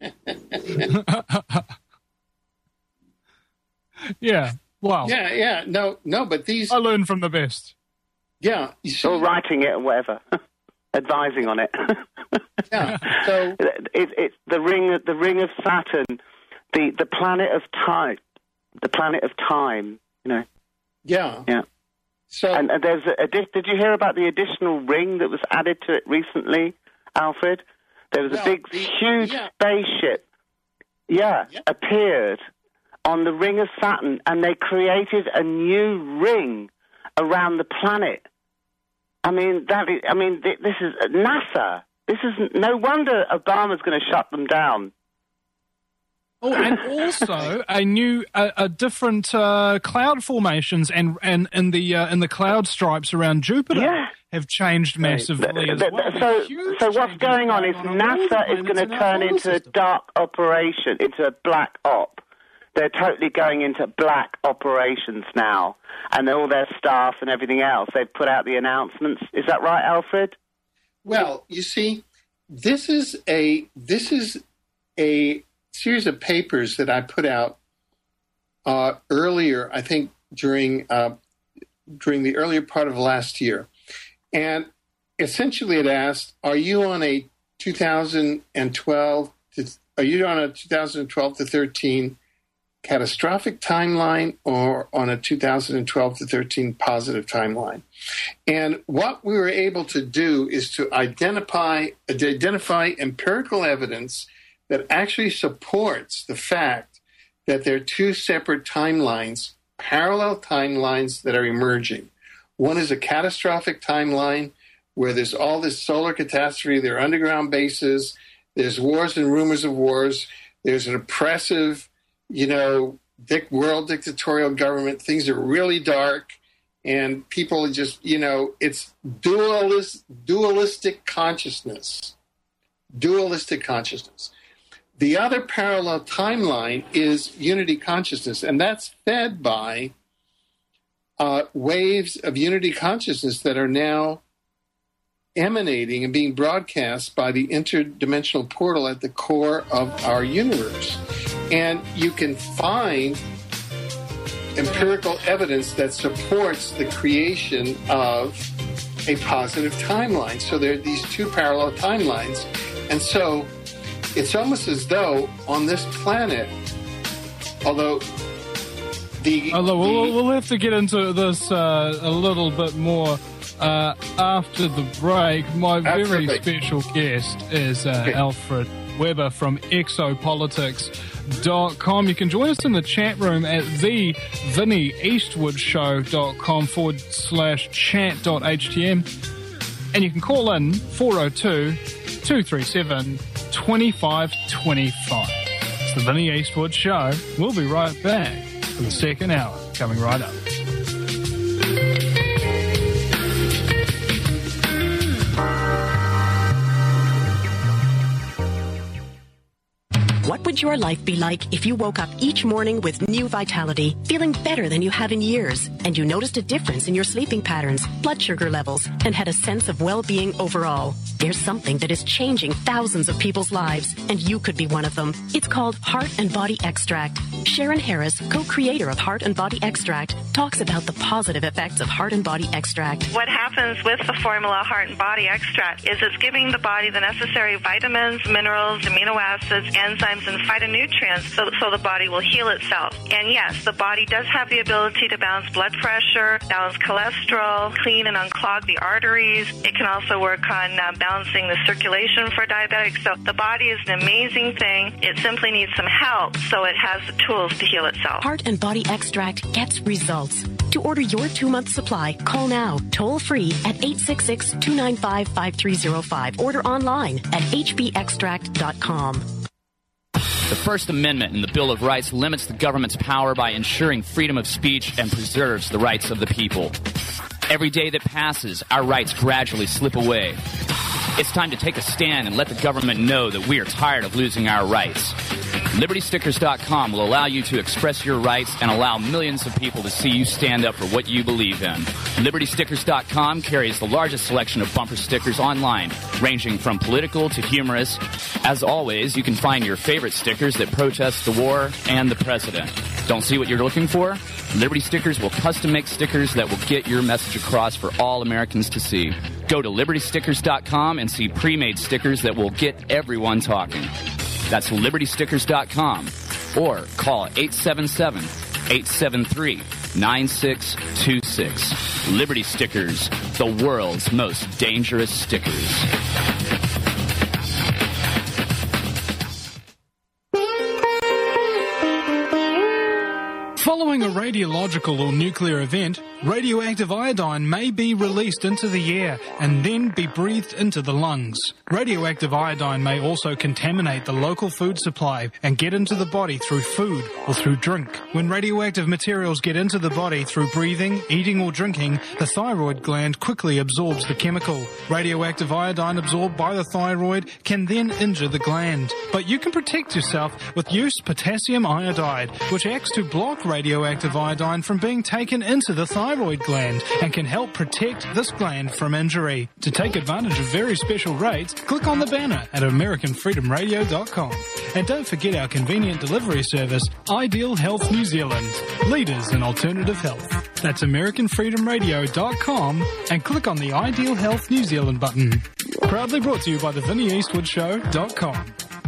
Yeah. Wow. Yeah. No, but these... I learned from the best. Yeah. Or writing it or whatever. Advising on it. Yeah. So... It's the ring of Saturn, the planet of time. The planet of time, Yeah. Yeah. So, and there's did you hear about the additional ring that was added to it recently? Alfred? There was a huge spaceship, appeared on the ring of Saturn, and they created a new ring around the planet. I mean, this is NASA. This is no wonder Obama's going to shut them down. Oh, and also a different cloud formations and in the cloud stripes around Jupiter have changed massively as well. So what's going on is NASA is going to turn into a dark operation, into a black op. They're totally going into black operations now, and all their staff and everything else. They've put out the announcements. Is that right, Alfred? Well, you see, this is a series of papers that I put out earlier, I think during the earlier part of last year. And essentially it asked, are you on a 2012 to 13 catastrophic timeline or on a 2012 to 13 positive timeline? And what we were able to do is to identify empirical evidence that actually supports the fact that there are two separate timelines, parallel timelines that are emerging. One is a catastrophic timeline where there's all this solar catastrophe, there are underground bases, there's wars and rumors of wars, there's an oppressive, world dictatorial government, things are really dark, and people just, it's dualistic consciousness. Dualistic consciousness. The other parallel timeline is unity consciousness, and that's fed by waves of unity consciousness that are now emanating and being broadcast by the interdimensional portal at the core of our universe. And you can find empirical evidence that supports the creation of a positive timeline. So there are these two parallel timelines. And so it's almost as though on this planet, although we'll have to get into this a little bit more after the break. My very special guest is Alfred Weber from exopolitics.com. You can join us in the chat room at thevinnieeastwoodshow.com/chat.htm, and you can call in 402-237-2525. It's the Vinnie Eastwood Show. We'll be right back for the second hour, coming right up. What would your life be like if you woke up each morning with new vitality, feeling better than you have in years, and you noticed a difference in your sleeping patterns, blood sugar levels, and had a sense of well-being overall? There's something that is changing thousands of people's lives, and you could be one of them. It's called Heart and Body Extract. Sharon Harris, co-creator of Heart and Body Extract, talks about the positive effects of Heart and Body Extract. What happens with the formula Heart and Body Extract is it's giving the body the necessary vitamins, minerals, amino acids, enzymes, and phytonutrients so the body will heal itself. And yes, the body does have the ability to balance blood pressure, balance cholesterol, clean and unclog the arteries. It can also work on balancing the circulation for diabetics. So the body is an amazing thing. It simply needs some help, so it has the tools to heal itself. Heart and Body Extract gets results. To order your 2-month supply, call now, toll free at 866-295-5305. Order online at hbextract.com. The First Amendment in the Bill of Rights limits the government's power by ensuring freedom of speech and preserves the rights of the people. Every day that passes, our rights gradually slip away. It's time to take a stand and let the government know that we are tired of losing our rights. LibertyStickers.com will allow you to express your rights and allow millions of people to see you stand up for what you believe in. LibertyStickers.com carries the largest selection of bumper stickers online, ranging from political to humorous. As always, you can find your favorite stickers that protest the war and the president. Don't see what you're looking for? Liberty Stickers will custom make stickers that will get your message across for all Americans to see. Go to LibertyStickers.com and see pre-made stickers that will get everyone talking. That's LibertyStickers.com or call 877-873-9626. Liberty Stickers, the world's most dangerous stickers. Following a radiological or nuclear event, radioactive iodine may be released into the air and then be breathed into the lungs. Radioactive iodine may also contaminate the local food supply and get into the body through food or through drink. When radioactive materials get into the body through breathing, eating or drinking, the thyroid gland quickly absorbs the chemical. Radioactive iodine absorbed by the thyroid can then injure the gland. But you can protect yourself with use potassium iodide, which acts to block radioactive iodine from being taken into the thyroid gland and can help protect this gland from injury. To take advantage of very special rates, click on the banner at AmericanFreedomRadio.com. And don't forget our convenient delivery service, Ideal Health New Zealand, leaders in alternative health. That's AmericanFreedomRadio.com and click on the Ideal Health New Zealand button. Proudly brought to you by the VinnieEastwoodShow.com.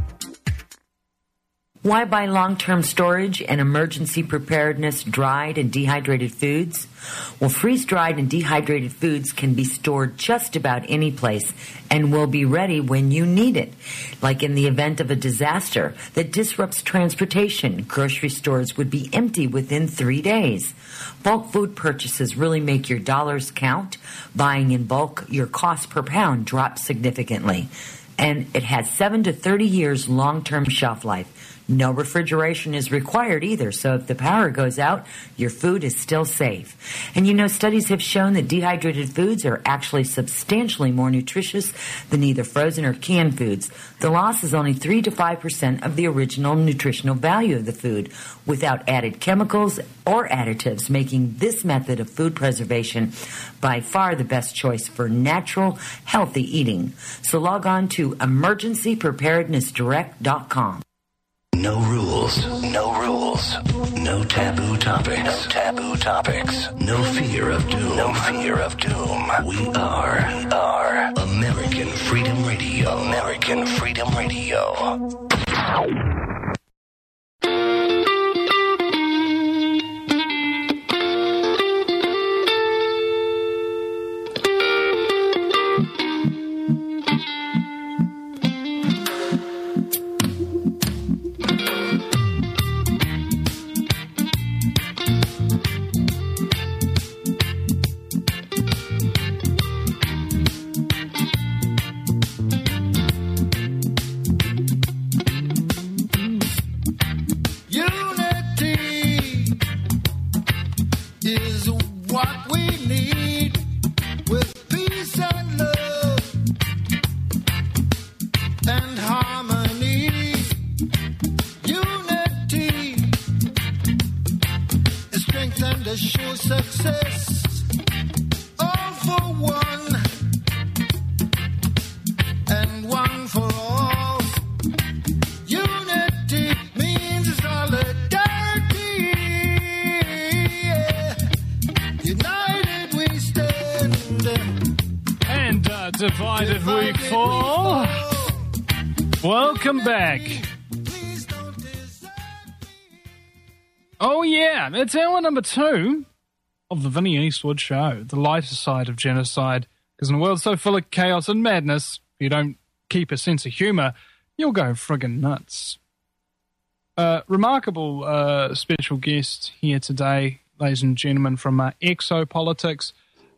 Why buy long-term storage and emergency preparedness dried and dehydrated foods? Well, freeze-dried and dehydrated foods can be stored just about any place and will be ready when you need it. Like in the event of a disaster that disrupts transportation, grocery stores would be empty within 3 days. Bulk food purchases really make your dollars count. Buying in bulk, your cost per pound drops significantly. And it has 7 to 30 years long-term shelf life. No refrigeration is required either, so if the power goes out, your food is still safe. And you know, studies have shown that dehydrated foods are actually substantially more nutritious than either frozen or canned foods. The loss is only 3 to 5% of the original nutritional value of the food, without added chemicals or additives, making this method of food preservation by far the best choice for natural, healthy eating. So log on to emergencypreparednessdirect.com. No rules, no rules, no taboo topics, no taboo topics, no fear of doom, no fear of doom. We are American Freedom Radio, American Freedom Radio. Divided we fall. Welcome back. Oh yeah, it's hour number 2 of the Vinnie Eastwood Show, the lighter side of genocide. Because in a world so full of chaos and madness, if you don't keep a sense of humour, you'll go friggin' nuts. Remarkable special guest here today, ladies and gentlemen, from exopolitics.com,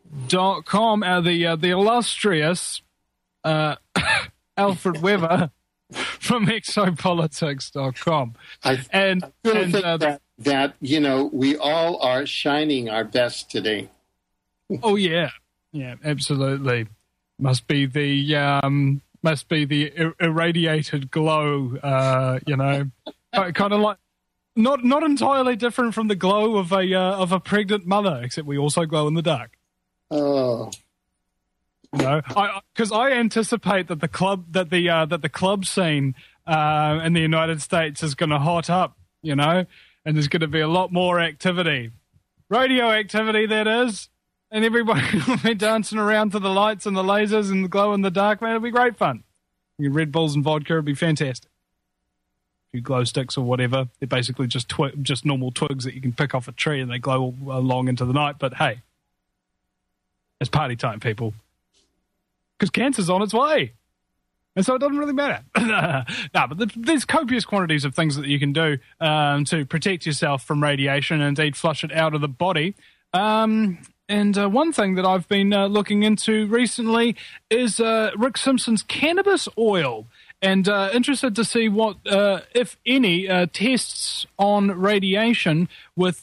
the illustrious Alfred Weber from exopolitics.com. I think that, you know, we all are shining our best today. Oh, yeah. Yeah, absolutely. Must be the irradiated glow, you know, kind of like, not entirely different from the glow of a pregnant mother, except we also glow in the dark. Oh, no! Because I anticipate that the club scene in the United States is going to hot up, you know, and there's going to be a lot more activity, radio activity, that is, and everybody will be dancing around to the lights and the lasers and the glow in the dark. Man, it'll be great fun. Red Bulls and vodka would be fantastic. A few glow sticks or whatever. They're basically just normal twigs that you can pick off a tree and they glow along into the night. But hey. It's party time, people. Because cancer's on its way. And so it doesn't really matter. But there's copious quantities of things that you can do to protect yourself from radiation and indeed flush it out of the body. And one thing that I've been looking into recently is Rick Simpson's cannabis oil. And interested to see what, if any, tests on radiation with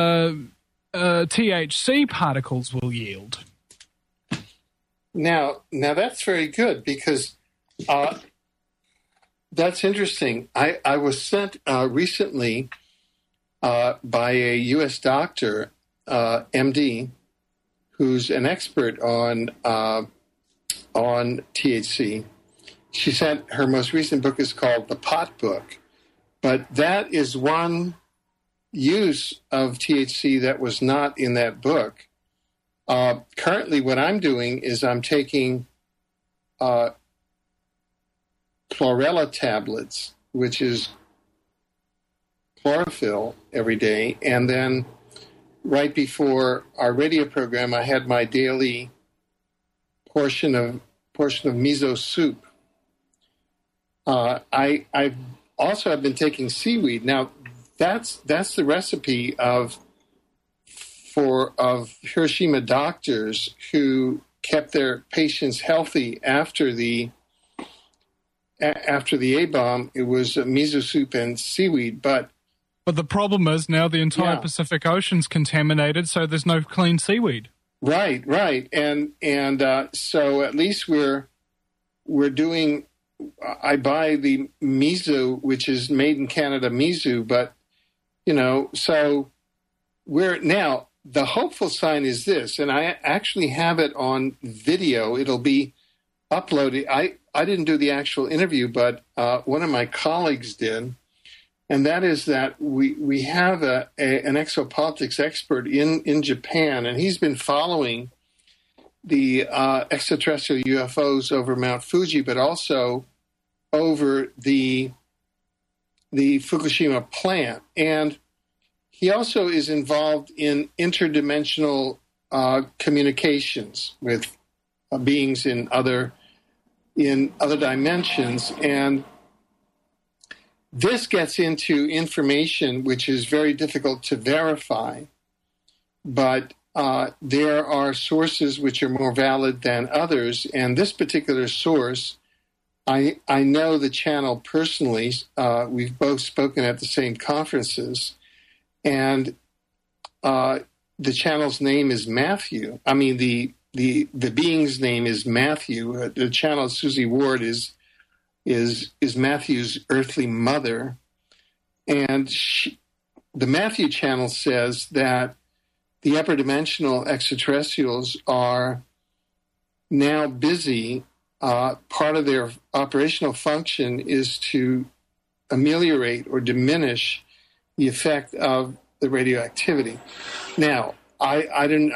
THC particles will yield. Now that's very good because that's interesting. I was sent recently by a U.S. doctor, MD, who's an expert on THC. She said her most recent book is called The Pot Book, but that is one use of THC that was not in that book. Currently, what I'm doing is I'm taking chlorella tablets, which is chlorophyll, every day, and then right before our radio program, I had my daily portion of miso soup. I've also been taking seaweed. Now, that's the recipe of Hiroshima doctors who kept their patients healthy after the A-bomb. It was miso soup and seaweed, but the problem is now the entire Pacific Ocean's contaminated, so there's no clean seaweed. Right, and so at least we're doing. I buy the miso, which is made in Canada miso, but so we're now. The hopeful sign is this, and I actually have it on video. It'll be uploaded. I didn't do the actual interview, but one of my colleagues did, and that is that we have an exopolitics expert in Japan, and he's been following the extraterrestrial UFOs over Mount Fuji, but also over the Fukushima plant. And he also is involved in interdimensional communications with beings in other dimensions. And this gets into information which is very difficult to verify, but there are sources which are more valid than others. And this particular source, I know the channel personally. We've both spoken at the same conferences. And the channel's name is Matthew. I mean, the being's name is Matthew. The channel, Susie Ward, is Matthew's earthly mother. And the Matthew channel says that the upper dimensional extraterrestrials are now busy. Part of their operational function is to ameliorate or diminish the effect of the radioactivity. Now, I don't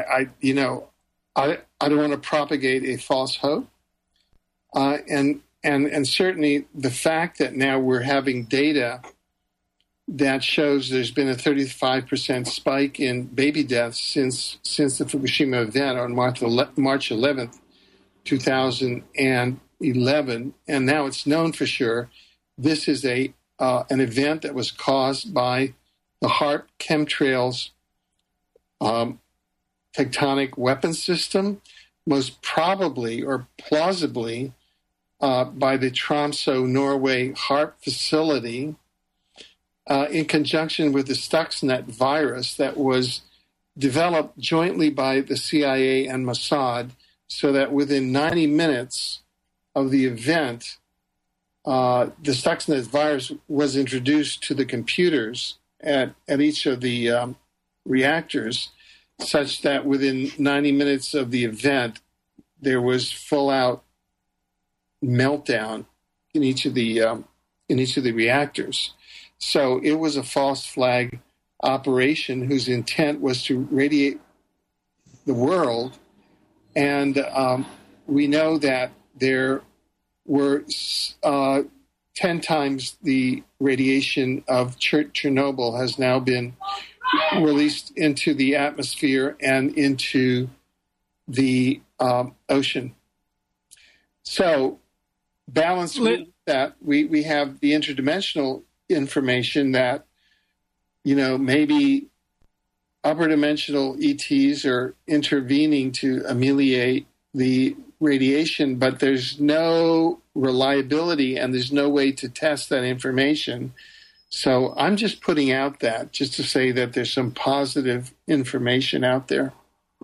want to propagate a false hope, and certainly the fact that now we're having data that shows there's been a 35% spike in baby deaths since the Fukushima event on March 11th, 2011, and now it's known for sure this is an event that was caused by the HAARP chemtrails tectonic weapon system, most probably or plausibly by the Tromsø, Norway HAARP facility in conjunction with the Stuxnet virus that was developed jointly by the CIA and Mossad, so that within 90 minutes of the event, the Stuxnet virus was introduced to the computers at each of the reactors, such that within 90 minutes of the event, there was full-out meltdown in each of the reactors. So it was a false flag operation whose intent was to radiate the world, and we know that there were 10 times the radiation of Chernobyl has now been released into the atmosphere and into the ocean. So balanced with that, we have the interdimensional information that, maybe upper dimensional ETs are intervening to ameliorate the radiation, but there's no reliability and there's no way to test that information. So I'm just putting out that just to say that there's some positive information out there.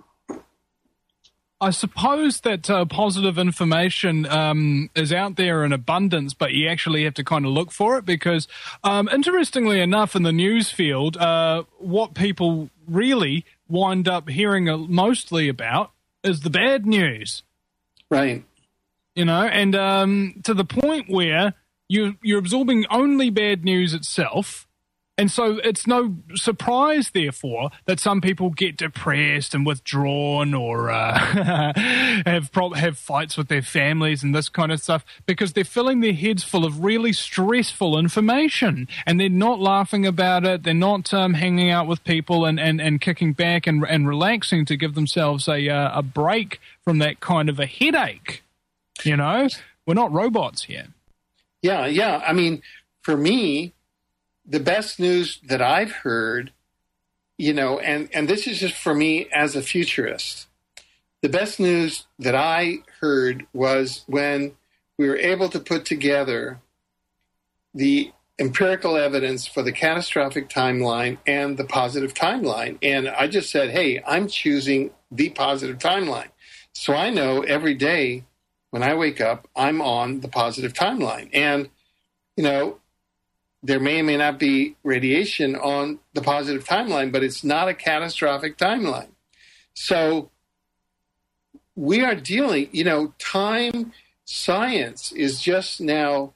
I suppose that positive information is out there in abundance, but you actually have to kind of look for it because, interestingly enough, in the news field, what people really wind up hearing mostly about is the bad news. Right. And to the point where you're absorbing only bad news itself. And so it's no surprise, therefore, that some people get depressed and withdrawn or have fights with their families and this kind of stuff because they're filling their heads full of really stressful information and they're not laughing about it. They're not hanging out with people and kicking back and relaxing to give themselves a break from that kind of a headache. We're not robots here. Yeah. I mean, for me, the best news that I've heard, and this is just for me as a futurist, the best news that I heard was when we were able to put together the empirical evidence for the catastrophic timeline and the positive timeline. And I just said, hey, I'm choosing the positive timeline. So I know every day when I wake up, I'm on the positive timeline. And, there may or may not be radiation on the positive timeline, but it's not a catastrophic timeline. So we are dealing, time science is just now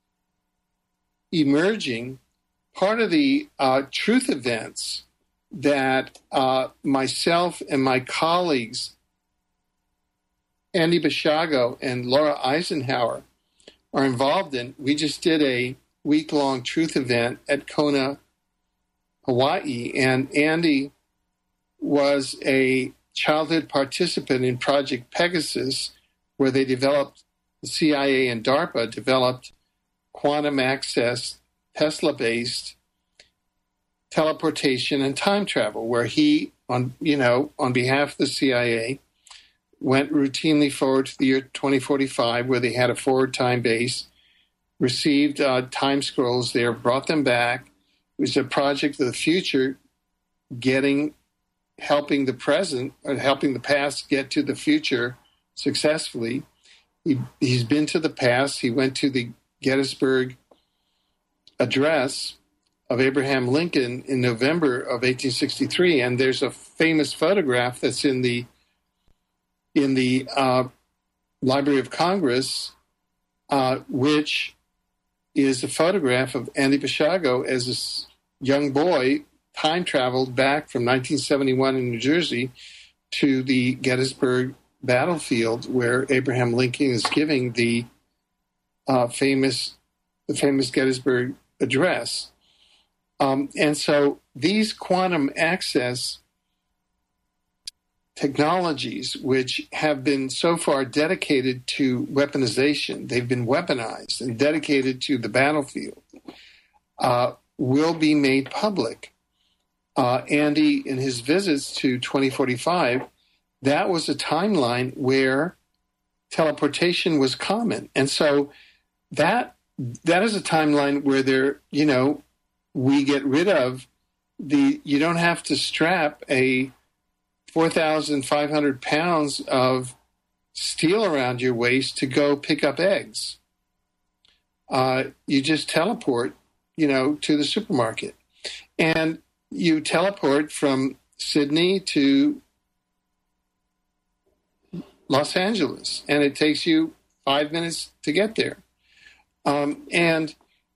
emerging. Part of the truth events that myself and my colleagues, Andy Basiago and Laura Eisenhower, are involved in. We just did a week-long truth event at Kona, Hawaii, and Andy was a childhood participant in Project Pegasus, where they developed, the CIA and DARPA developed quantum access, Tesla-based teleportation and time travel, where he, on behalf of the CIA, went routinely forward to the year 2045, where they had a forward time base, received time scrolls there, brought them back. It was a project of the future, helping the present or helping the past get to the future successfully. He's been to the past. He went to the Gettysburg Address of Abraham Lincoln in November of 1863, and there's a famous photograph that's in the Library of Congress, which is a photograph of Andy Basiago as a young boy time traveled back from 1971 in New Jersey to the Gettysburg battlefield where Abraham Lincoln is giving the famous Gettysburg Address. And so these quantum access technologies, which have been so far dedicated to weaponization, they've been weaponized and dedicated to the battlefield, will be made public. Andy, in his visits to 2045, that was a timeline where teleportation was common. And so that is a timeline where we get rid of you don't have to strap a 4,500 pounds of steel around your waist to go pick up eggs. You just teleport, to the supermarket. And you teleport from Sydney to Los Angeles, and it takes you 5 minutes to get there. And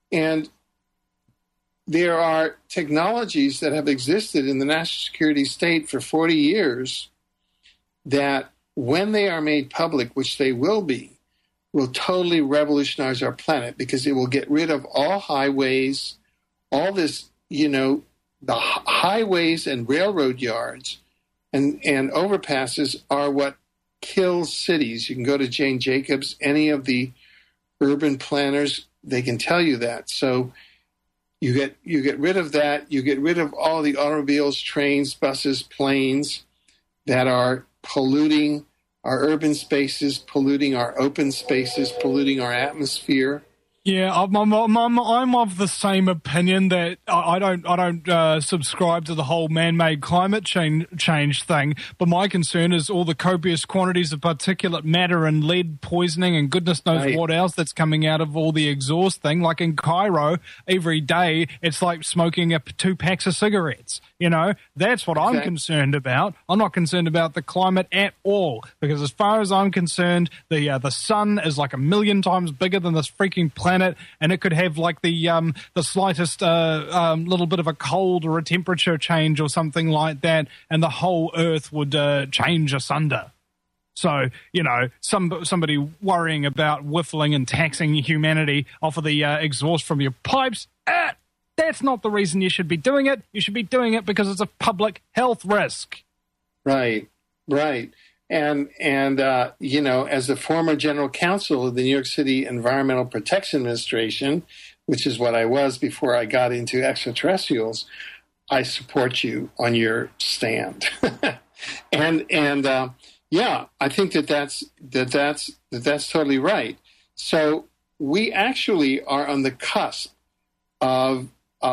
there are technologies that have existed in the national security state for 40 years that, when they are made public, which they will totally revolutionize our planet, because it will get rid of all highways, all this, the highways and railroad yards and overpasses are what kills cities. You can go to Jane Jacobs, any of the urban planners, they can tell you that. So you get rid of that. You get rid of all the automobiles, trains, buses, planes that are polluting our urban spaces, polluting our open spaces, polluting our atmosphere. Yeah, I'm of the same opinion that I don't subscribe to the whole man-made climate change thing. But my concern is all the copious quantities of particulate matter and lead poisoning and goodness knows what else that's coming out of all the exhaust thing. Like in Cairo, every day it's like smoking 2 packs of cigarettes. You know, that's what I'm concerned about. I'm not concerned about the climate at all, because as far as I'm concerned, the sun is like 1,000,000 times bigger than this freaking planet, and it could have like the slightest little bit of a cold or a temperature change or something like that, and the whole Earth would change asunder. So, you know, somebody worrying about whiffling and taxing humanity off of the exhaust from your pipes, that's not the reason you should be doing it. You should be doing it because it's a public health risk. Right. And you know, as the former general counsel of the New York City Environmental Protection Administration, which is what I was before I got into extraterrestrials, I support you on your stand. and yeah, I think that's totally right. So we actually are on the cusp of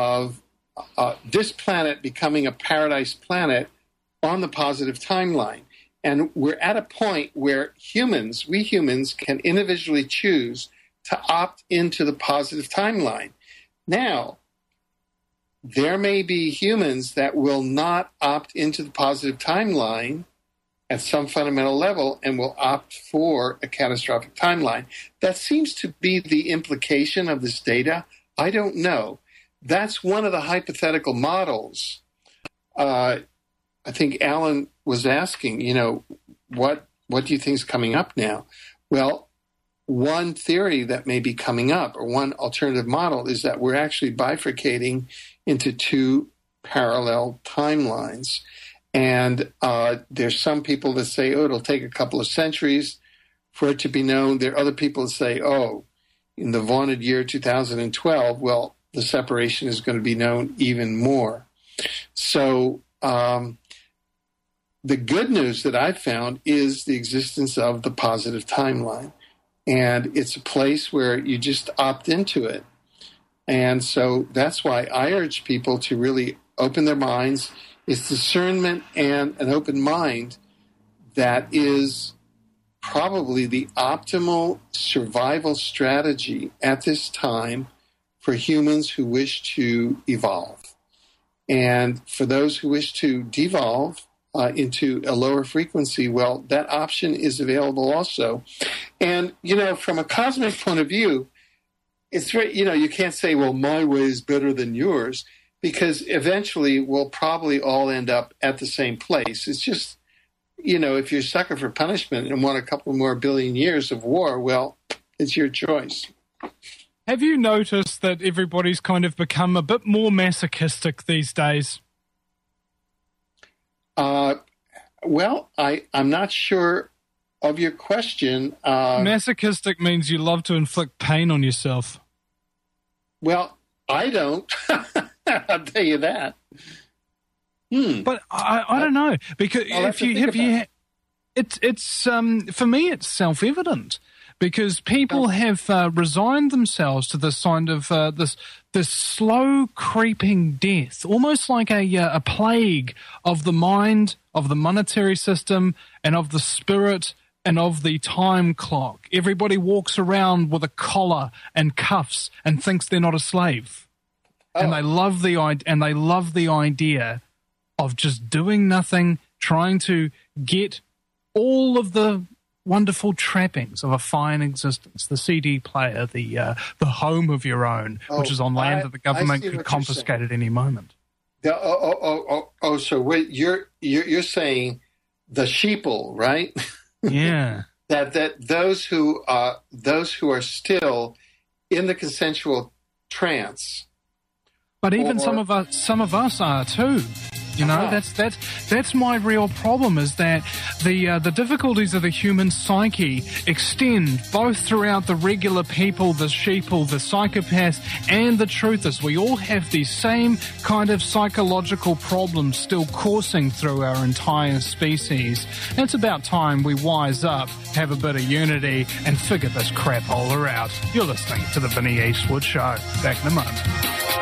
this planet becoming a paradise planet on the positive timeline. And we're at a point where we humans can individually choose to opt into the positive timeline. Now, there may be humans that will not opt into the positive timeline at some fundamental level and will opt for a catastrophic timeline. That seems to be the implication of this data. I don't know. That's one of the hypothetical models. I think Alan was asking, you know, what do you think is coming up now? Well, one theory that may be coming up, or one alternative model, is that we're actually bifurcating into 2 parallel timelines. And there's some people that say, it'll take a couple of centuries for it to be known. There are other people that say, in the vaunted year 2012, well, the separation is going to be known even more. So the good news that I've found is the existence of the positive timeline. And it's a place where you just opt into it. And so that's why I urge people to really open their minds. It's discernment and an open mind that is probably the optimal survival strategy at this time for humans who wish to evolve. And for those who wish to devolve into a lower frequency, well, that option is available also. And, you know, from a cosmic point of view, it's very, you know, you can't say, well, my way is better than yours, because eventually we'll probably all end up at the same place. It's just, you know, if you're a sucker for punishment and want a couple more billion years of war, well, it's your choice. Have you noticed that everybody's kind of become a bit more masochistic these days? Well, I'm not sure of your question. Masochistic means you love to inflict pain on yourself. Well, I don't. I'll tell you that. But I don't know, because it's for me it's self-evident, because people have resigned themselves to this kind of this slow creeping death, almost like a plague of the mind, of the monetary system, and of the spirit, and of the time clock. Everybody walks around with a collar and cuffs and thinks they're not a slave, and they love the idea of just doing nothing, trying to get all of the wonderful trappings of a fine existence, the CD player, the home of your own, which is on land that the government could confiscate at any moment. So wait, you're saying the sheeple, right? Yeah. that those who are still in the consensual trance. But even some of us are too. You know, that's my real problem, is that the difficulties of the human psyche extend both throughout the regular people, the sheeple, the psychopaths, and the truthers. We all have these same kind of psychological problems still coursing through our entire species. And it's about time we wise up, have a bit of unity, and figure this crapola out. You're listening to The Vinny Eastwood Show. Back in a moment.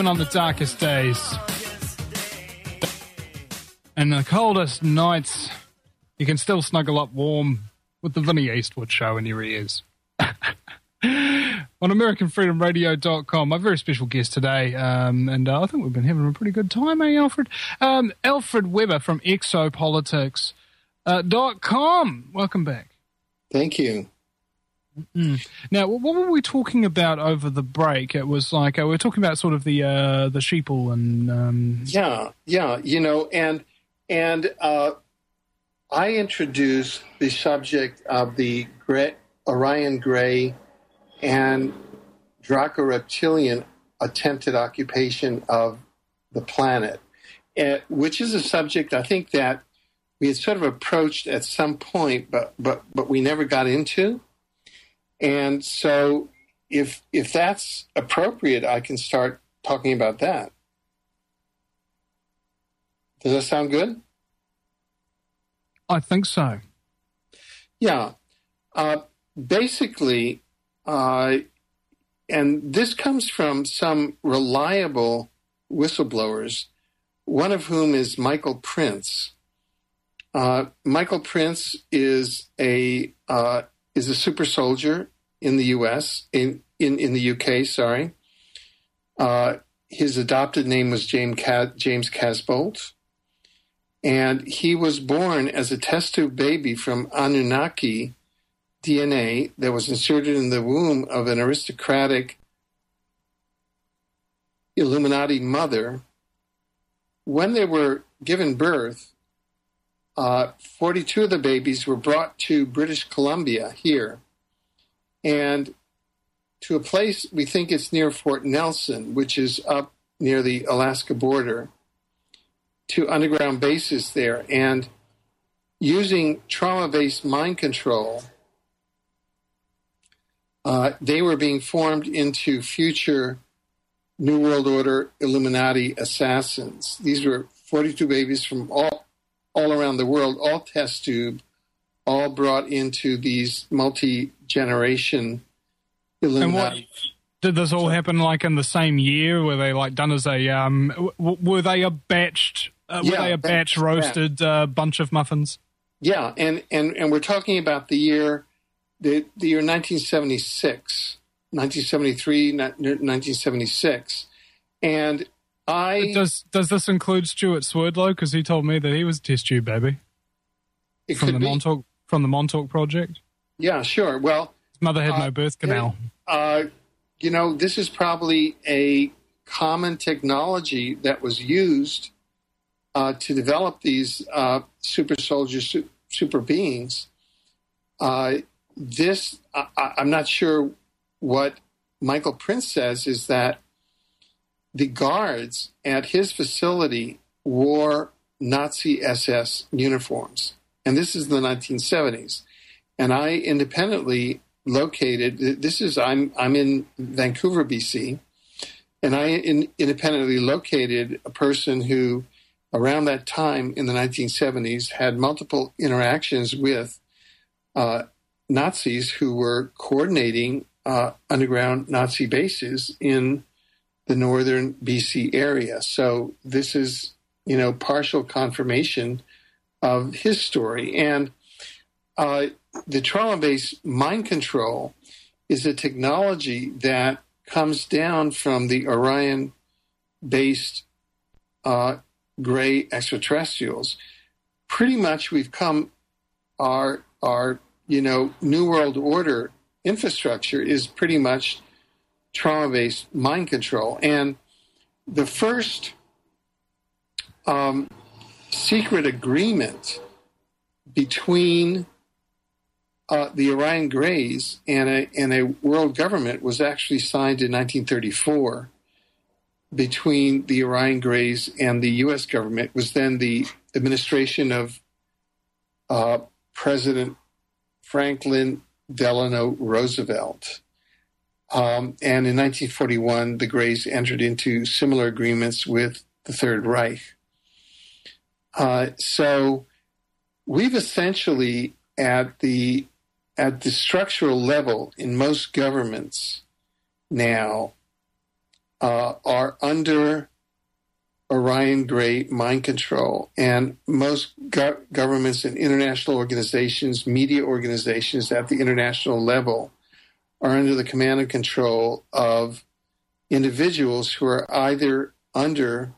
even on the darkest days and the coldest nights, you can still snuggle up warm with the Vinnie Eastwood Show in your ears. On AmericanFreedomRadio.com, my very special guest today, and I think we've been having a pretty good time, Alfred? Alfred Weber from exopolitics.com. Welcome back. Thank you. Now, what were we talking about over the break? It was like we were talking about sort of the sheeple and yeah, and I introduced the subject of the Orion Gray and Draco Reptilian attempted occupation of the planet, which is a subject I think that we had sort of approached at some point, but we never got into. And so if that's appropriate, I can start talking about that. Does that sound good? I think so. Yeah. Basically, and this comes from some reliable whistleblowers, one of whom is Michael Prince. Michael Prince is a super soldier in the U.S., in the UK, sorry. His adopted name was James Casbolt. And he was born as a test tube baby from Anunnaki DNA that was inserted in the womb of an aristocratic Illuminati mother. When they were given birth, 42 of the babies were brought to British Columbia here and to a place, we think it's near Fort Nelson, which is up near the Alaska border, to underground bases there. And using trauma-based mind control, they were being formed into future New World Order Illuminati assassins. These were 42 babies from all around the world, all test tube, all brought into these multi-generation Illuminati. And did this all happen like in the same year? Were they like done as a were they a batched roasted bunch of muffins? Yeah, and we're talking about the year 1976, 1973, 1976, and does this include Stuart Swerdlow? Because he told me that he was a test tube baby from the Montauk Project. Yeah, sure. Well, his mother had no birth canal. This is probably a common technology that was used to develop these super soldiers, super beings. I'm not sure what Michael Prince says is that the guards at his facility wore Nazi SS uniforms. And this is the 1970s. And I independently located, I'm in Vancouver, BC, and I independently located a person who, around that time in the 1970s, had multiple interactions with Nazis who were coordinating underground Nazi bases in the northern BC area. So this is, partial confirmation of his story. And the trauma-based mind control is a technology that comes down from the Orion-based gray extraterrestrials. Pretty much we've come, our New World Order infrastructure is pretty much trauma-based mind control. And the first secret agreement between the Orion Greys and a world government was actually signed in 1934 between the Orion Greys and the U.S. government. It was then the administration of President Franklin Delano Roosevelt. And in 1941, the Greys entered into similar agreements with the Third Reich. So we've essentially, at the structural level in most governments now, are under Orion Gray mind control, and most governments and international organizations, media organizations at the international level are under the command and control of individuals who are either under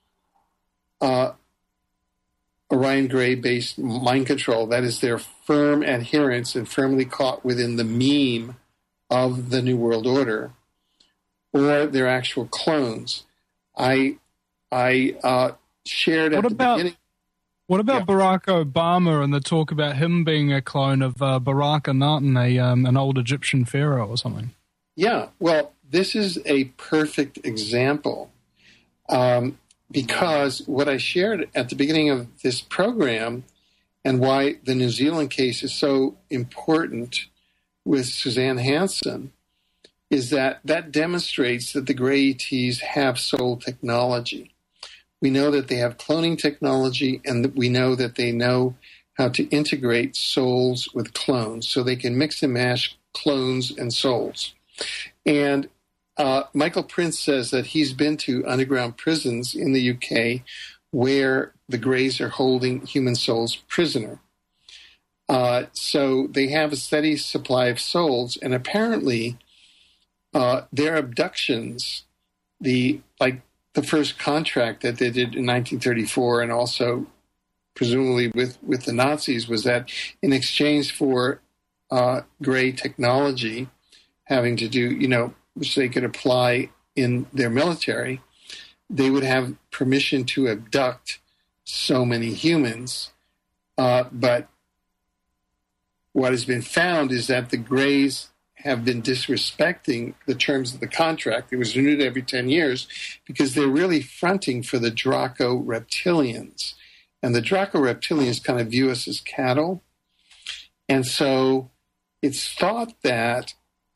Orion Gray-based mind control, that is their firm adherence and firmly caught within the meme of the New World Order, or they're actual clones. I shared at the beginning. What about Barack Obama and the talk about him being a clone of Barack Akhenaten, an old Egyptian pharaoh or something? Yeah, well, this is a perfect example because what I shared at the beginning of this program and why the New Zealand case is so important with Suzanne Hansen is that demonstrates that the Gray ETs have soul technology. We know that they have cloning technology, and that we know that they know how to integrate souls with clones, so they can mix and match clones and souls. And Michael Prince says that he's been to underground prisons in the UK where the Greys are holding human souls prisoner. So they have a steady supply of souls, and apparently their abductions, the first contract that they did in 1934, and also presumably with the Nazis, was that in exchange for Gray technology having to do, which they could apply in their military, they would have permission to abduct so many humans. But what has been found is that the Greys have been disrespecting the terms of the contract. It was renewed every 10 years because they're really fronting for the Draco reptilians. And the Draco reptilians kind of view us as cattle. And so it's thought that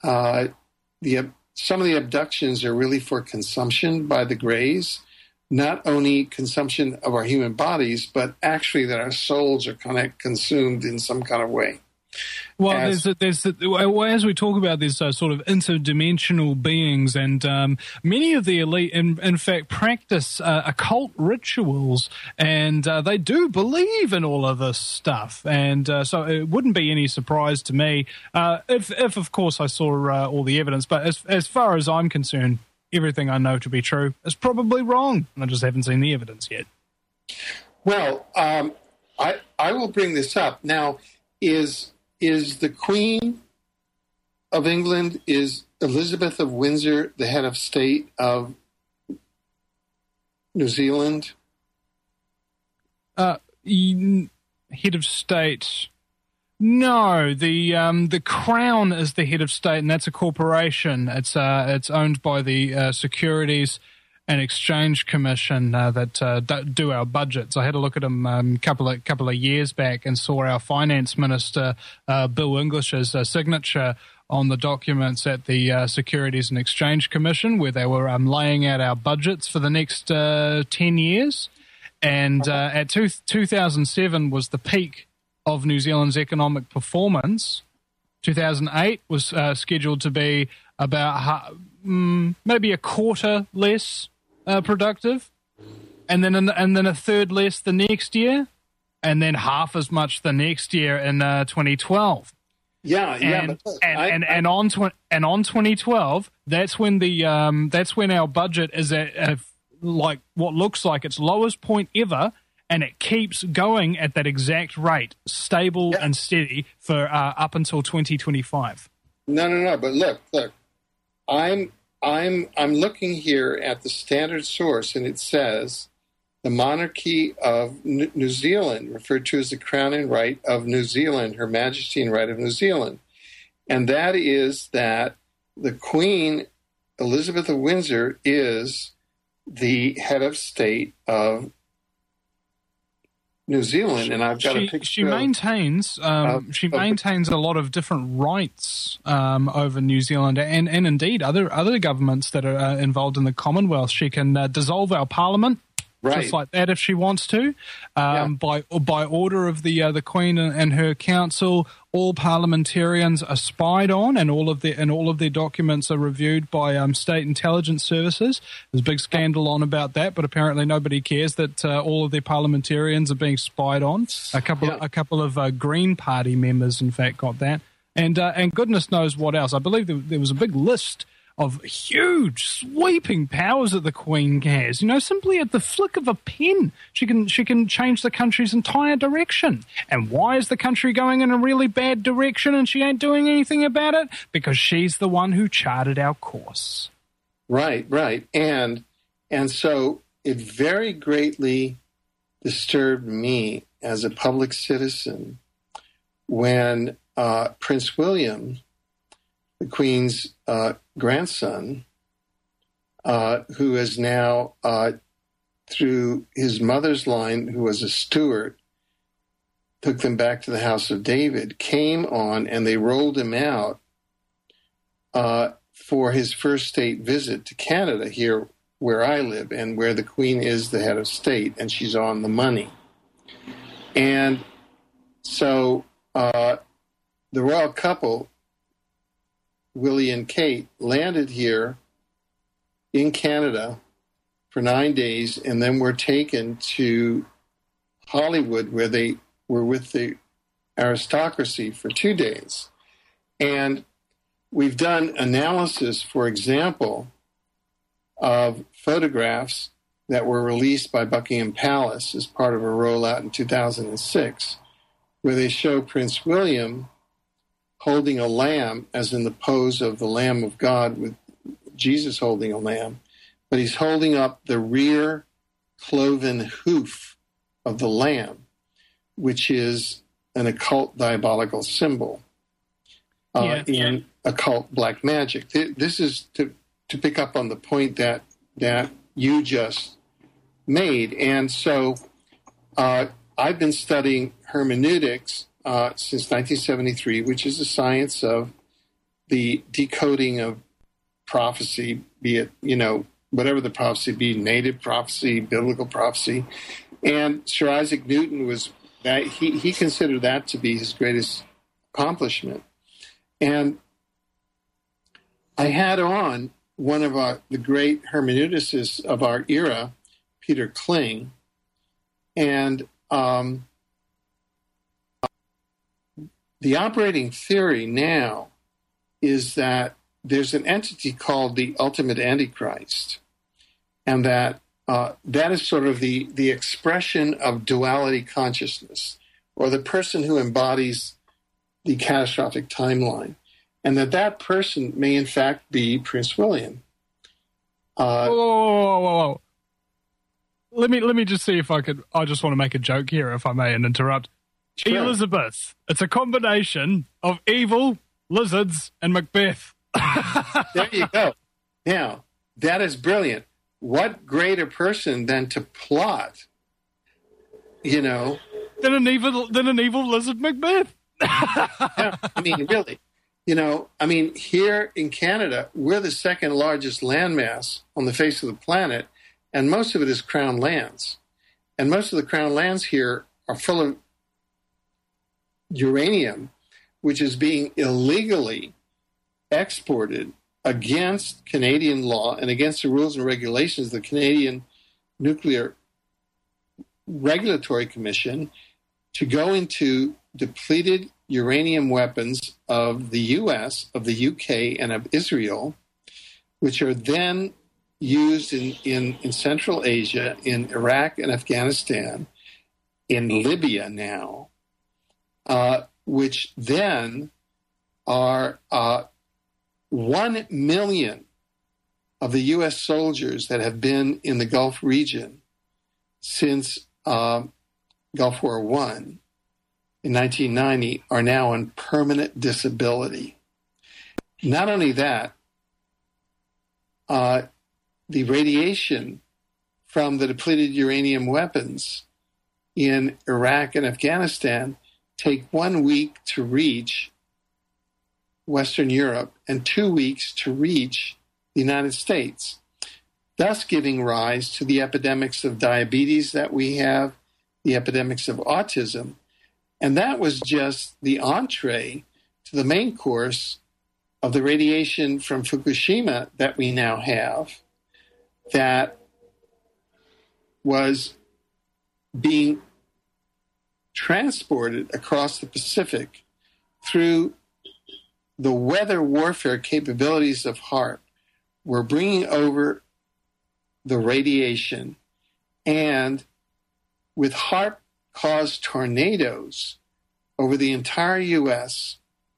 some of the abductions are really for consumption by the Greys, not only consumption of our human bodies, but actually that our souls are kind of consumed in some kind of way. Well, as we talk about these sort of interdimensional beings, and many of the elite, in fact, practice occult rituals, and they do believe in all of this stuff. And so it wouldn't be any surprise to me if of course, I saw all the evidence. But as far as I'm concerned, everything I know to be true is probably wrong. I just haven't seen the evidence yet. Well, I will bring this up now. Is the Queen of England, is Elizabeth of Windsor the head of state of New Zealand? Head of state? No, the Crown is the head of state, and that's a corporation. It's owned by the Securities and Exchange Commission that do our budgets. I had a look at them a couple of years back and saw our finance minister, Bill English's signature on the documents at the Securities and Exchange Commission, where they were laying out our budgets for the next 10 years. And at 2007 was the peak of New Zealand's economic performance. 2008 was scheduled to be about maybe a quarter less productive, and then a third less the next year, and then half as much the next year in 2012. And on 2012, that's when our budget is at like what looks like its lowest point ever, and it keeps going at that exact rate, stable and steady for up until 2025. No. But look. I'm looking here at the standard source, and it says the monarchy of New Zealand, referred to as the Crown and Right of New Zealand, Her Majesty and Right of New Zealand. And that is that the Queen, Elizabeth of Windsor, is the head of state of New Zealand, and I've got a picture. She maintains a lot of different rights over New Zealand, and indeed other governments that are involved in the Commonwealth. She can dissolve our parliament just like that if she wants to. By order of the Queen and her council, all parliamentarians are spied on, and all of their documents are reviewed by state intelligence services. There's a big scandal on about that, but apparently nobody cares that all of their parliamentarians are being spied on. A couple of Green Party members, in fact, got that, and goodness knows what else. I believe there was a big list of huge, sweeping powers that the Queen has. Simply at the flick of a pen, she can change the country's entire direction. And why is the country going in a really bad direction and she ain't doing anything about it? Because she's the one who charted our course. Right. And so it very greatly disturbed me as a public citizen when Prince William, the Queen's grandson, who is now, through his mother's line, who was a steward, took them back to the House of David, came on and they rolled him out for his first state visit to Canada, here where I live and where the Queen is the head of state and she's on the money. And so the royal couple, Willie and Kate, landed here in Canada for 9 days and then were taken to Hollywood, where they were with the aristocracy for 2 days. And we've done analysis, for example, of photographs that were released by Buckingham Palace as part of a rollout in 2006, where they show Prince William holding a lamb, as in the pose of the Lamb of God with Jesus holding a lamb, but he's holding up the rear cloven hoof of the lamb, which is an occult diabolical symbol in occult black magic. This is to pick up on the point that you just made. And so I've been studying hermeneutics since 1973, which is the science of the decoding of prophecy, be it, whatever the prophecy be, native prophecy, biblical prophecy. And Sir Isaac Newton he considered that to be his greatest accomplishment. And I had on one of the great hermeneuticists of our era, Peter Kling, and the operating theory now is that there's an entity called the ultimate Antichrist, and that is sort of the expression of duality consciousness, or the person who embodies the catastrophic timeline, and that person may in fact be Prince William. Whoa. Let me just see if I could. I just want to make a joke here, if I may, and interrupt. Sure. Elizabeth. It's a combination of evil, lizards, and Macbeth. There you go. Now, that is brilliant. What greater person than to plot, than an evil lizard Macbeth? Yeah, really. Here in Canada, we're the second largest landmass on the face of the planet, and most of it is crown lands. And most of the crown lands here are full of uranium, which is being illegally exported against Canadian law and against the rules and regulations of the Canadian Nuclear Regulatory Commission to go into depleted uranium weapons of the U.S., of the UK, and of Israel, which are then used in Central Asia, in Iraq and Afghanistan, in Libya now, which then are 1 million of the U.S. soldiers that have been in the Gulf region since Gulf War I in 1990 are now on permanent disability. Not only that, the radiation from the depleted uranium weapons in Iraq and Afghanistan take 1 week to reach Western Europe and 2 weeks to reach the United States. thus giving rise to the epidemics of diabetes that we have, the epidemics of autism. And that was just the entree to the main course of the radiation from Fukushima that we now have, that was being transported across the Pacific through the weather warfare capabilities of HAARP. We're bringing over the radiation, and with HAARP-caused tornadoes over the entire U.S.,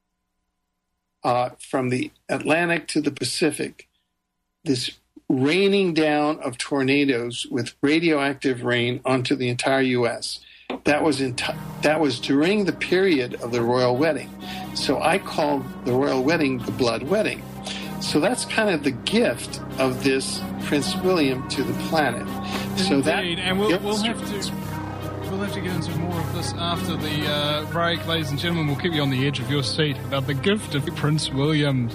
from the Atlantic to the Pacific, this raining down of tornadoes with radioactive rain onto the entire U.S. That was during the period of the royal wedding. So I called the royal wedding the blood wedding. So that's kind of the gift of this Prince William to the planet. So Indeed, and we'll have to get into more of this after the break, ladies and gentlemen. We'll keep you on the edge of your seat about the gift of Prince William.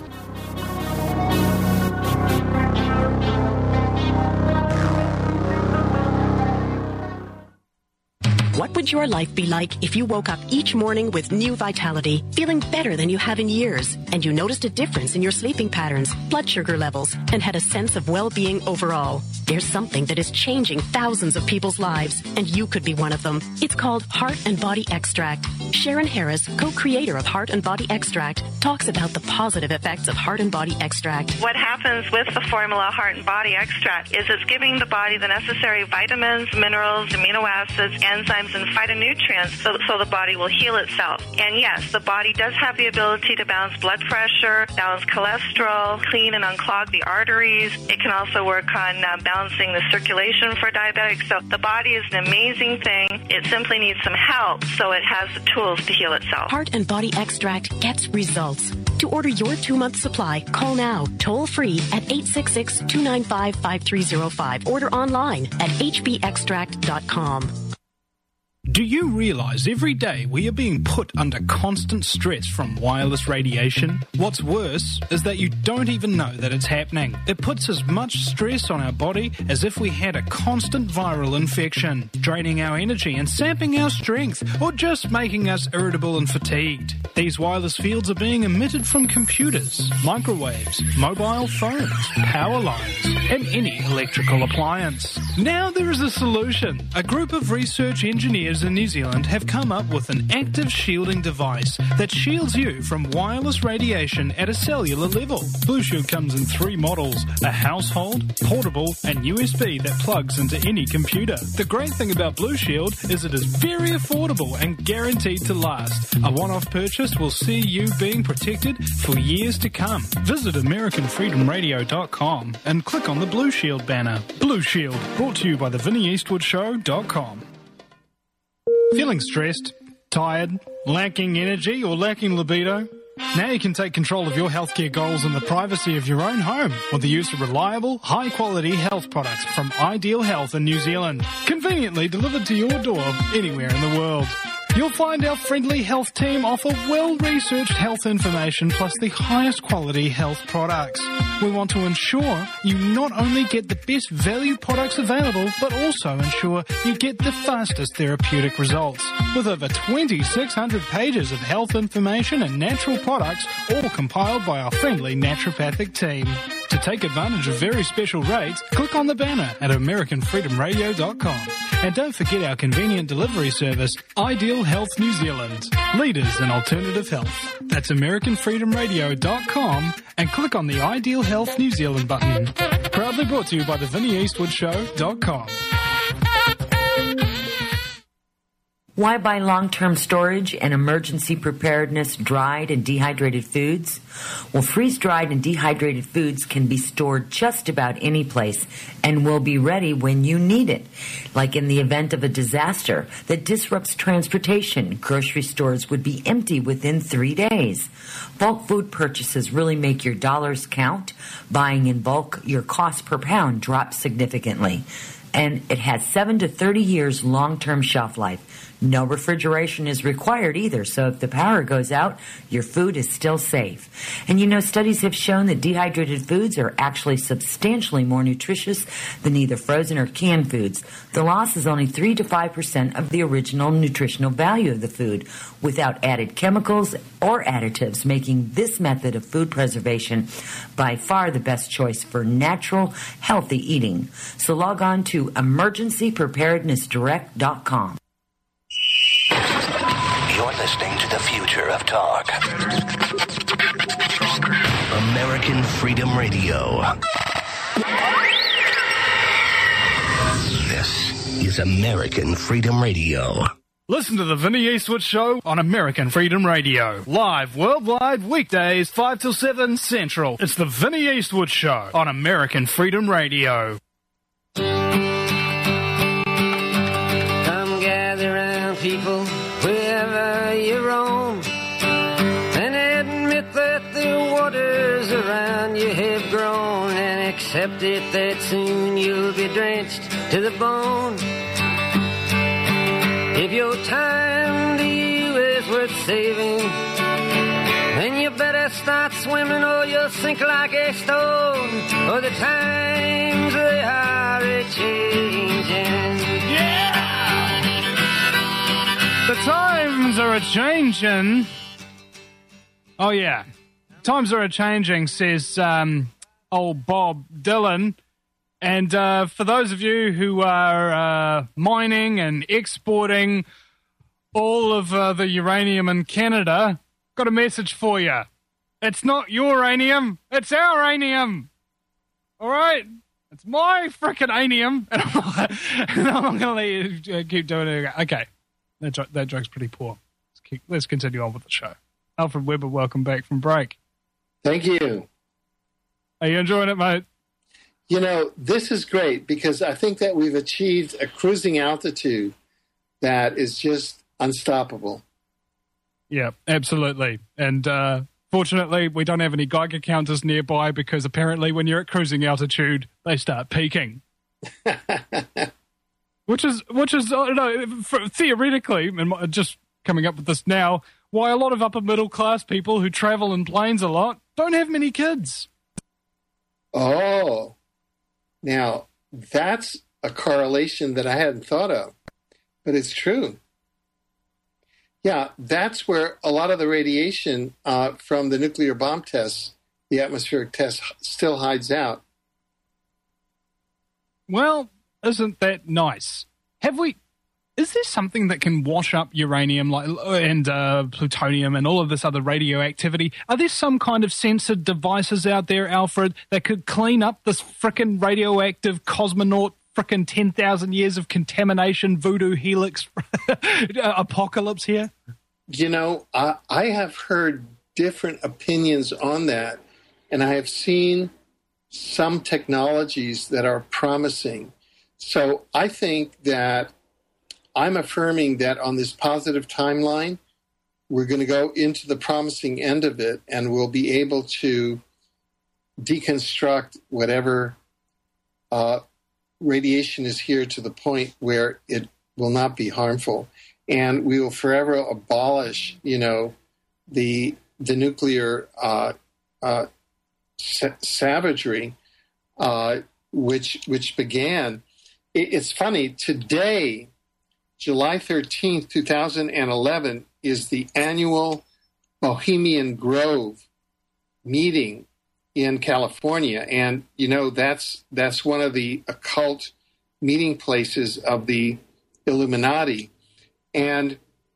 What would your life be like if you woke up each morning with new vitality, feeling better than you have in years, and you noticed a difference in your sleeping patterns, blood sugar levels, and had a sense of well-being overall? There's something that is changing thousands of people's lives, and you could be one of them. It's called Heart and Body Extract. Sharon Harris, co-creator of Heart and Body Extract, talks about the positive effects of Heart and Body Extract. What happens with the formula Heart and Body Extract is it's giving the body the necessary vitamins, minerals, amino acids, enzymes, and phytonutrients so the body will heal itself. And yes, the body does have the ability to balance blood pressure, balance cholesterol, clean and unclog the arteries. It can also work on balancing the circulation for diabetics. So the body is an amazing thing. It simply needs some help, so it has the tools to heal itself. Heart and Body Extract gets results. To order your 2-month supply, call now, toll free at 866-295-5305. Order online at hbextract.com. Do you realize every day we are being put under constant stress from wireless radiation? What's worse is that you don't even know that it's happening. It puts as much stress on our body as if we had a constant viral infection, draining our energy and sapping our strength, or just making us irritable and fatigued. These wireless fields are being emitted from computers, microwaves, mobile phones, power lines, and any electrical appliance. Now there is a solution. A group of research engineers in New Zealand have come up with an active shielding device that shields you from wireless radiation at a cellular level. Blue Shield comes in 3 models: a household, portable, and USB that plugs into any computer. The great thing about Blue Shield is it is very affordable and guaranteed to last. A one-off purchase will see you being protected for years to come. Visit AmericanFreedomRadio.com and click on the Blue Shield banner. Blue Shield, brought to you by the VinnieEastwoodShow.com. Feeling stressed, tired, lacking energy, or lacking libido? Now you can take control of your healthcare goals in the privacy of your own home with the use of reliable, high-quality health products from Ideal Health in New Zealand, conveniently delivered to your door anywhere in the world. You'll find our friendly health team offer well-researched health information plus the highest quality health products. We want to ensure you not only get the best value products available, but also ensure you get the fastest therapeutic results. With over 2,600 pages of health information and natural products, all compiled by our friendly naturopathic team. To take advantage of very special rates, click on the banner at AmericanFreedomRadio.com. And don't forget our convenient delivery service, Ideal Health New Zealand, leaders in alternative health. That's AmericanFreedomRadio.com and click on the Ideal Health New Zealand button. Proudly brought to you by the VinnieEastwoodShow.com. Why buy long-term storage and emergency preparedness dried and dehydrated foods? Well, freeze-dried and dehydrated foods can be stored just about any place and will be ready when you need it. Like in the event of a disaster that disrupts transportation, grocery stores would be empty within 3 days. Bulk food purchases really make your dollars count. Buying in bulk, your cost per pound drops significantly. and it has 7 to 30 years long-term shelf life. No refrigeration is required either, so if the power goes out, your food is still safe. And you know, studies have shown that dehydrated foods are actually substantially more nutritious than either frozen or canned foods. The loss is only 3 to 5% of the original nutritional value of the food, without added chemicals or additives, making this method of food preservation by far the best choice for natural, healthy eating. So log on to emergencypreparednessdirect.com. You're listening to the future of talk. American Freedom Radio. This is American Freedom Radio. Listen to the Vinny Eastwood Show on American Freedom Radio. Live worldwide weekdays 5 till 7 Central. It's the Vinny Eastwood Show on American Freedom Radio. Come gather round, people, wherever you roam, and admit that the waters around you have grown, and accept it that soon you'll be drenched to the bone. If your time to you is worth saving, then you better start swimming or you'll sink like a stone, or the times they are a-changing. Yeah! The times are a-changing. Oh, yeah. Times are a-changing, says old Bob Dylan. And for those of you who are mining and exporting all of the uranium in Canada, got a message for you. It's not uranium, it's our uranium. All right? It's my frickin' anium. And I'm not going to let you keep doing it again. Okay. That joke's pretty poor. Let's continue on with the show. Alfred Weber, welcome back from break. Thank you. Are you enjoying it, mate? You know, this is great because I think that we've achieved a cruising altitude that is just unstoppable. Yeah, absolutely. And fortunately, we don't have any Geiger counters nearby because apparently when you're at cruising altitude, they start peaking. which is theoretically, and just coming up with this now, why a lot of upper middle class people who travel in planes a lot don't have many kids. Oh. Now, that's a correlation that I hadn't thought of, but it's true. Yeah, that's where a lot of the radiation from the nuclear bomb tests, the atmospheric tests, still hides out. Well, isn't that nice? Is there something that can wash up uranium and plutonium and all of this other radioactivity? Are there some kind of censored devices out there, Alfred, that could clean up this frickin' radioactive cosmonaut frickin' 10,000 years of contamination, voodoo helix apocalypse here? You know, I have heard different opinions on that, and I have seen some technologies that are promising. So I think that I'm affirming that on this positive timeline, we're going to go into the promising end of it, and we'll be able to deconstruct whatever radiation is here to the point where it will not be harmful. And we will forever abolish, the nuclear savagery, which began. It's funny, today, July 13th, 2011, is the annual Bohemian Grove meeting in California. And, that's one of the occult meeting places of the Illuminati. And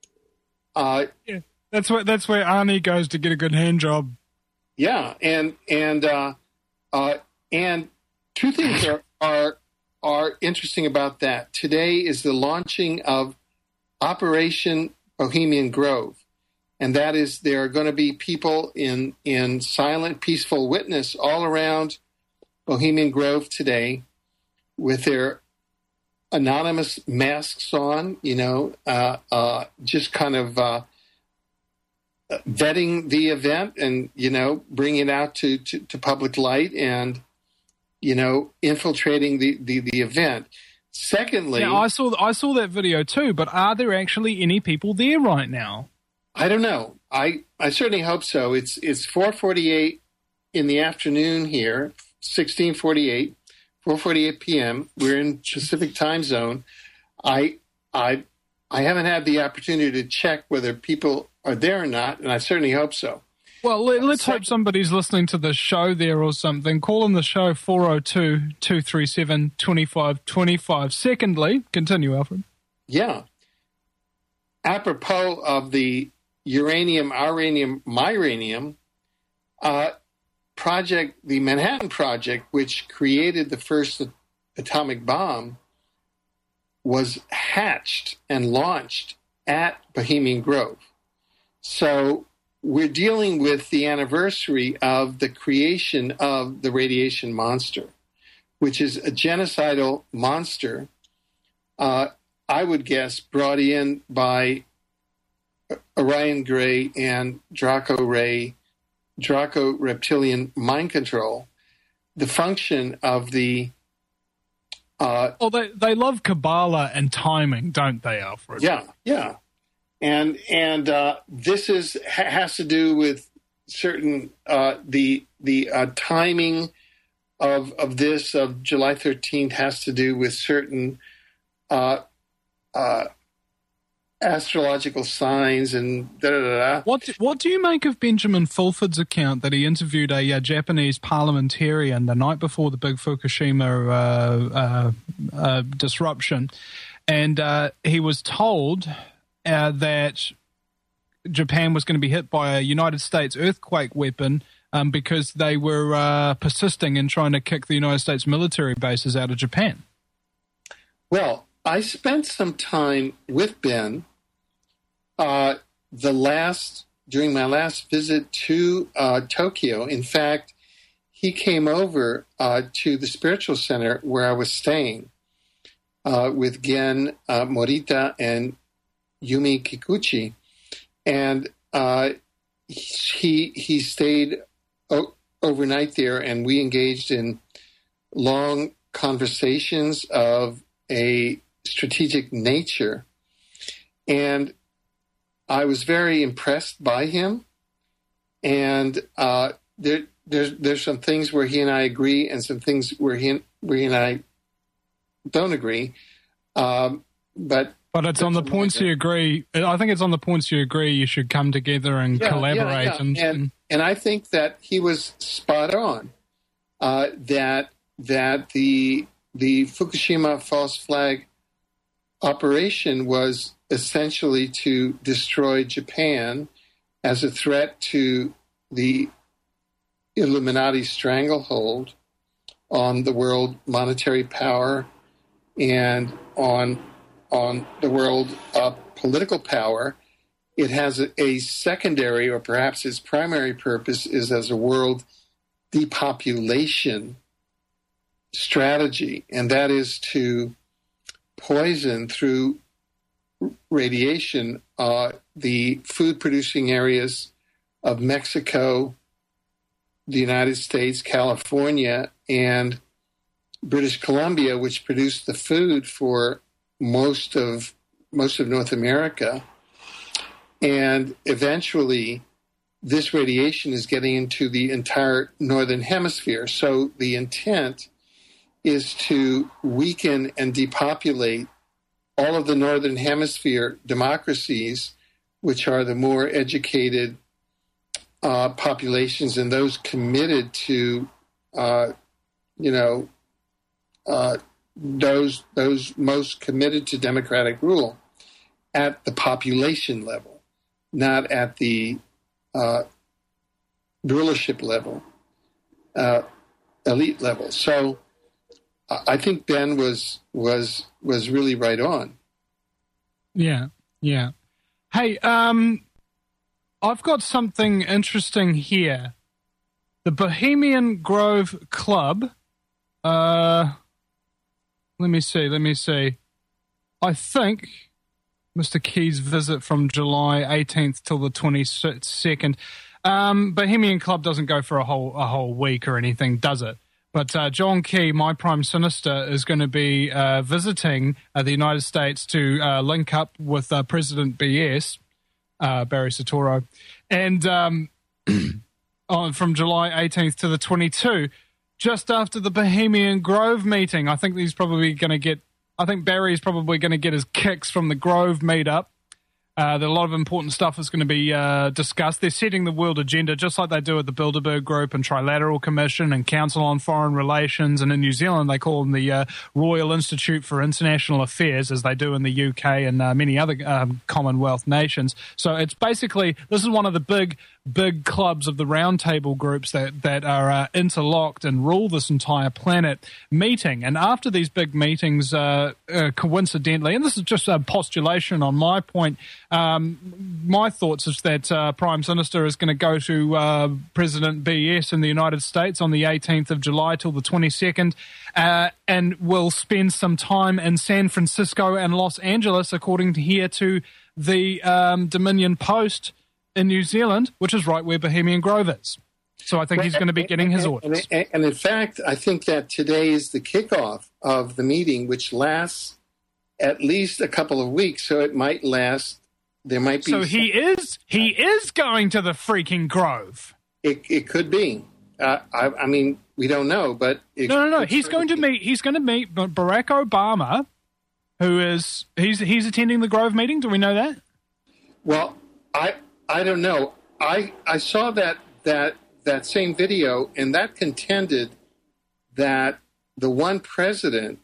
that's where Arnie goes to get a good hand job. Yeah, and two things are interesting about that. Today is the launching of Operation Bohemian Grove, and that is there are going to be people in silent, peaceful witness all around Bohemian Grove today with their anonymous masks on, just kind of vetting the event and, bringing it out to public light and, infiltrating the event. Secondly, yeah, I saw that video too. But are there actually any people there right now? I don't know. I certainly hope so. It's 4:48 in the afternoon here, 16:48, 4:48 p.m. We're in Pacific time zone. I haven't had the opportunity to check whether people are there or not, and I certainly hope so. Well, let's hope somebody's listening to the show there or something. Call in the show 402-237-2525. Secondly, continue, Alfred. Yeah. Apropos of the uranium, uranium, myranium project, the Manhattan Project, which created the first atomic bomb, was hatched and launched at Bohemian Grove. So we're dealing with the anniversary of the creation of the radiation monster, which is a genocidal monster, I would guess, brought in by Orion Gray and Draco reptilian mind control. The function of the they love Kabbalah and timing, don't they, Alfred? Yeah. And this has to do with certain the timing of this of July 13th has to do with certain astrological signs and da-da-da-da. What do you make of Benjamin Fulford's account that he interviewed a Japanese parliamentarian the night before the big Fukushima disruption, and he was told that Japan was going to be hit by a United States earthquake weapon because they were persisting in trying to kick the United States military bases out of Japan? Well, I spent some time with Ben during my last visit to Tokyo. In fact, he came over to the spiritual center where I was staying with Gen Morita and Yumi Kikuchi, and he stayed overnight there, and we engaged in long conversations of a strategic nature, and I was very impressed by him. And there's some things where he and I agree, and some things where he and I don't agree. But it's on the points you agree. I think it's on the points you agree you should come together and collaborate. Yeah. And I think that he was spot on. That the Fukushima false flag operation was essentially to destroy Japan as a threat to the Illuminati stranglehold on the world monetary power and on the world political power. It has a secondary, or perhaps its primary purpose, is as a world depopulation strategy, and that is to poison through radiation the food-producing areas of Mexico, the United States, California, and British Columbia, which produced the food for most of North America. And eventually, this radiation is getting into the entire northern hemisphere. So the intent is to weaken and depopulate all of the northern hemisphere democracies, which are the more educated populations and those committed to, those most committed to democratic rule at the population level, not at the rulership level, elite level. So I think Ben was really right on. Yeah. Hey, I've got something interesting here. The Bohemian Grove Club. Let me see. I think Mr. Key's visit from July 18th till the 22nd. Bohemian Club doesn't go for a whole week or anything, does it? But John Key, my Prime Minister, is going to be visiting the United States to link up with President BS, Barry Soetoro, and from July 18th to the 22nd, just after the Bohemian Grove meeting. I think Barry's probably going to get his kicks from the Grove meetup. A lot of important stuff is going to be discussed. They're setting the world agenda, just like they do at the Bilderberg Group and Trilateral Commission and Council on Foreign Relations. And in New Zealand, they call them the Royal Institute for International Affairs, as they do in the UK and many other Commonwealth nations. So it's basically, this is one of the big clubs of the roundtable groups that are interlocked and rule this entire planet meeting. And after these big meetings, coincidentally, and this is just a postulation on my point, my thoughts is that Prime Minister is going to go to President BS in the United States on the 18th of July till the 22nd, and will spend some time in San Francisco and Los Angeles, according to the Dominion Post in New Zealand, which is right where Bohemian Grove is. So I think he's going to be getting his orders. And in fact, I think that today is the kickoff of the meeting, which lasts at least a couple of weeks. So it might last. There might be. So he is going to the freaking Grove. It could be. I mean, we don't know, but no. He's going to meet Barack Obama, he's attending the Grove meeting. Do we know that? Well, I don't know. I saw that same video, and that contended that the one president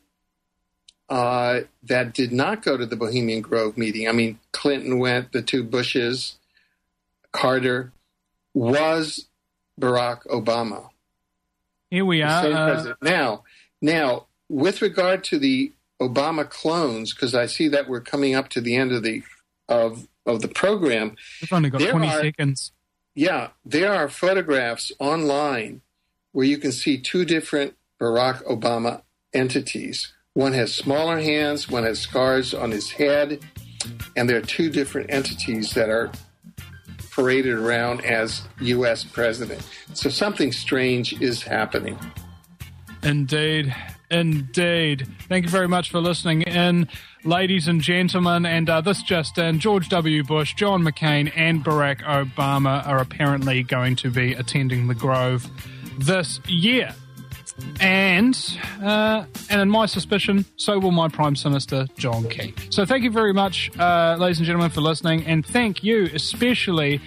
that did not go to the Bohemian Grove meeting, I mean, Clinton went, the two Bushes, Carter, was Barack Obama. Here we are. Now, with regard to the Obama clones, because I see that we're coming up to the end of the program. We've only got 20 seconds. Yeah, there are photographs online where you can see two different Barack Obama entities. One has smaller hands, one has scars on his head, and there are two different entities that are paraded around as U.S. president. So something strange is happening. Indeed. Thank you very much for listening in, ladies and gentlemen. And this just in, George W. Bush, John McCain, and Barack Obama are apparently going to be attending the Grove this year. And in my suspicion, so will my Prime Minister, John Key. So thank you very much, ladies and gentlemen, for listening. And thank you especially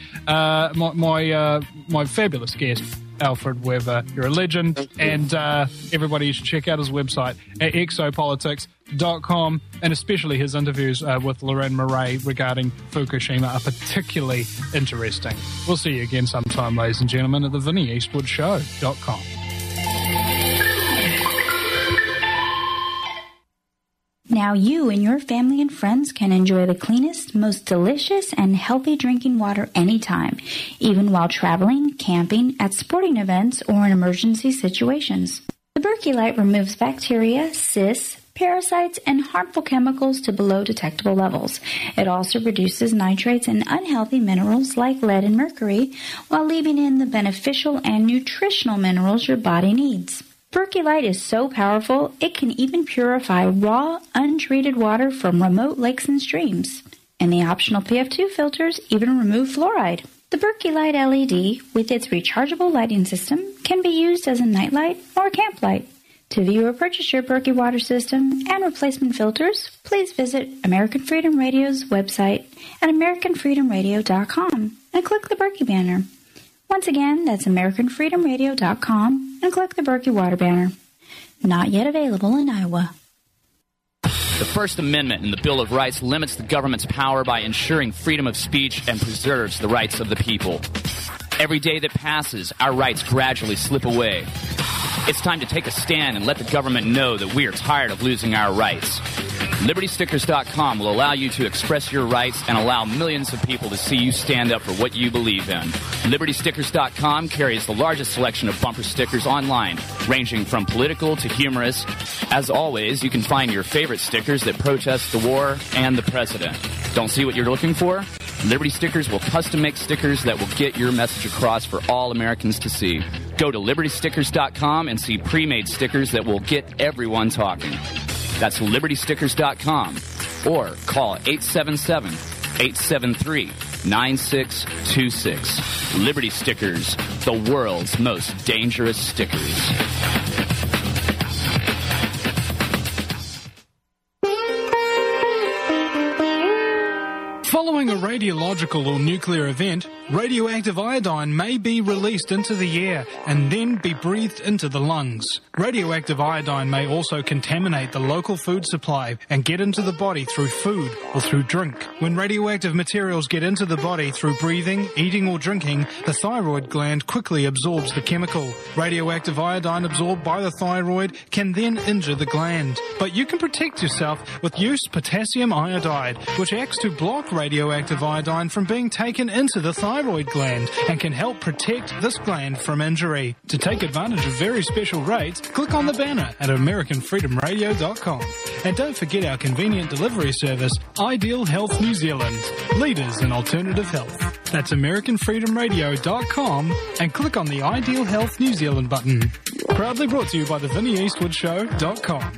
my fabulous guest, Alfred Weber. You're a legend. And everybody should check out his website at exopolitics.com, and especially his interviews with Lorraine Murray regarding Fukushima are particularly interesting. We'll see you again sometime, ladies and gentlemen, at the VinnieEastwoodShow.com. Now you and your family and friends can enjoy the cleanest, most delicious, and healthy drinking water anytime, even while traveling, camping, at sporting events, or in emergency situations. The Berkey Light removes bacteria, cysts, parasites, and harmful chemicals to below detectable levels. It also reduces nitrates and unhealthy minerals like lead and mercury, while leaving in the beneficial and nutritional minerals your body needs. Berkey Light is so powerful, it can even purify raw, untreated water from remote lakes and streams. And the optional PF2 filters even remove fluoride. The Berkey Light LED, with its rechargeable lighting system, can be used as a nightlight or camp light. To view or purchase your Berkey water system and replacement filters, please visit American Freedom Radio's website at AmericanFreedomRadio.com and click the Berkey banner. Once again, that's AmericanFreedomRadio.com and click the Berkey water banner. Not yet available in Iowa. The First Amendment in the Bill of Rights limits the government's power by ensuring freedom of speech and preserves the rights of the people. Every day that passes, our rights gradually slip away. It's time to take a stand and let the government know that we are tired of losing our rights. LibertyStickers.com will allow you to express your rights and allow millions of people to see you stand up for what you believe in. LibertyStickers.com carries the largest selection of bumper stickers online, ranging from political to humorous. As always, you can find your favorite stickers that protest the war and the president. Don't see what you're looking for? Liberty Stickers will custom make stickers that will get your message across for all Americans to see. Go to libertystickers.com and see pre-made stickers that will get everyone talking. That's libertystickers.com or call 877-873-9626. Liberty Stickers, the world's most dangerous stickers. Following a radiological or nuclear event, radioactive iodine may be released into the air and then be breathed into the lungs. Radioactive iodine may also contaminate the local food supply and get into the body through food or through drink. When radioactive materials get into the body through breathing, eating or drinking, the thyroid gland quickly absorbs the chemical. Radioactive iodine absorbed by the thyroid can then injure the gland. But you can protect yourself with used potassium iodide, which acts to block radioactive iodine from being taken into the thyroid gland and can help protect this gland from injury. To take advantage of very special rates, click on the banner at AmericanFreedomRadio.com. And don't forget our convenient delivery service, Ideal Health New Zealand, leaders in alternative health. That's AmericanFreedomRadio.com and click on the Ideal Health New Zealand button. Proudly brought to you by the VinnieEastwoodShow.com.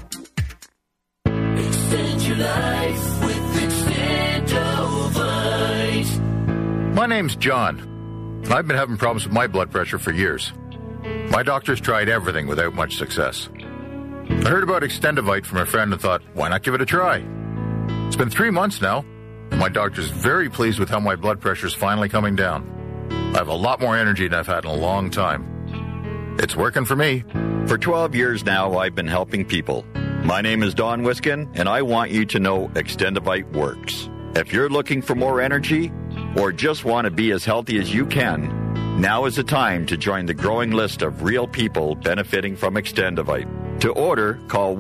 Extend your life with Extendovite. My name's John, and I've been having problems with my blood pressure for years. My doctor's tried everything without much success. I heard about Extendovite from a friend and thought, why not give it a try? It's been 3 months now, and my doctor's very pleased with how my blood pressure's finally coming down. I have a lot more energy than I've had in a long time. It's working for me. For 12 years now, I've been helping people. My name is Don Wiskin, and I want you to know Extendovite works. If you're looking for more energy or just want to be as healthy as you can, now is the time to join the growing list of real people benefiting from Extendovite. To order, call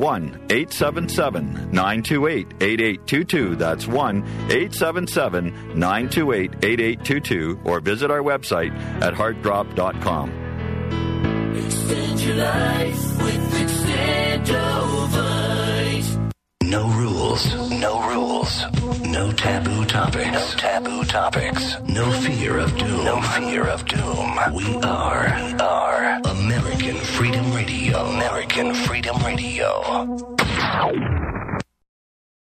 1-877-928-8822. That's 1-877-928-8822. Or visit our website at heartdrop.com. Extend your life with Extendovite. No rules. No rules. No taboo topics. No taboo topics. No fear of doom. No fear of doom. We are American Freedom Radio. American Freedom Radio.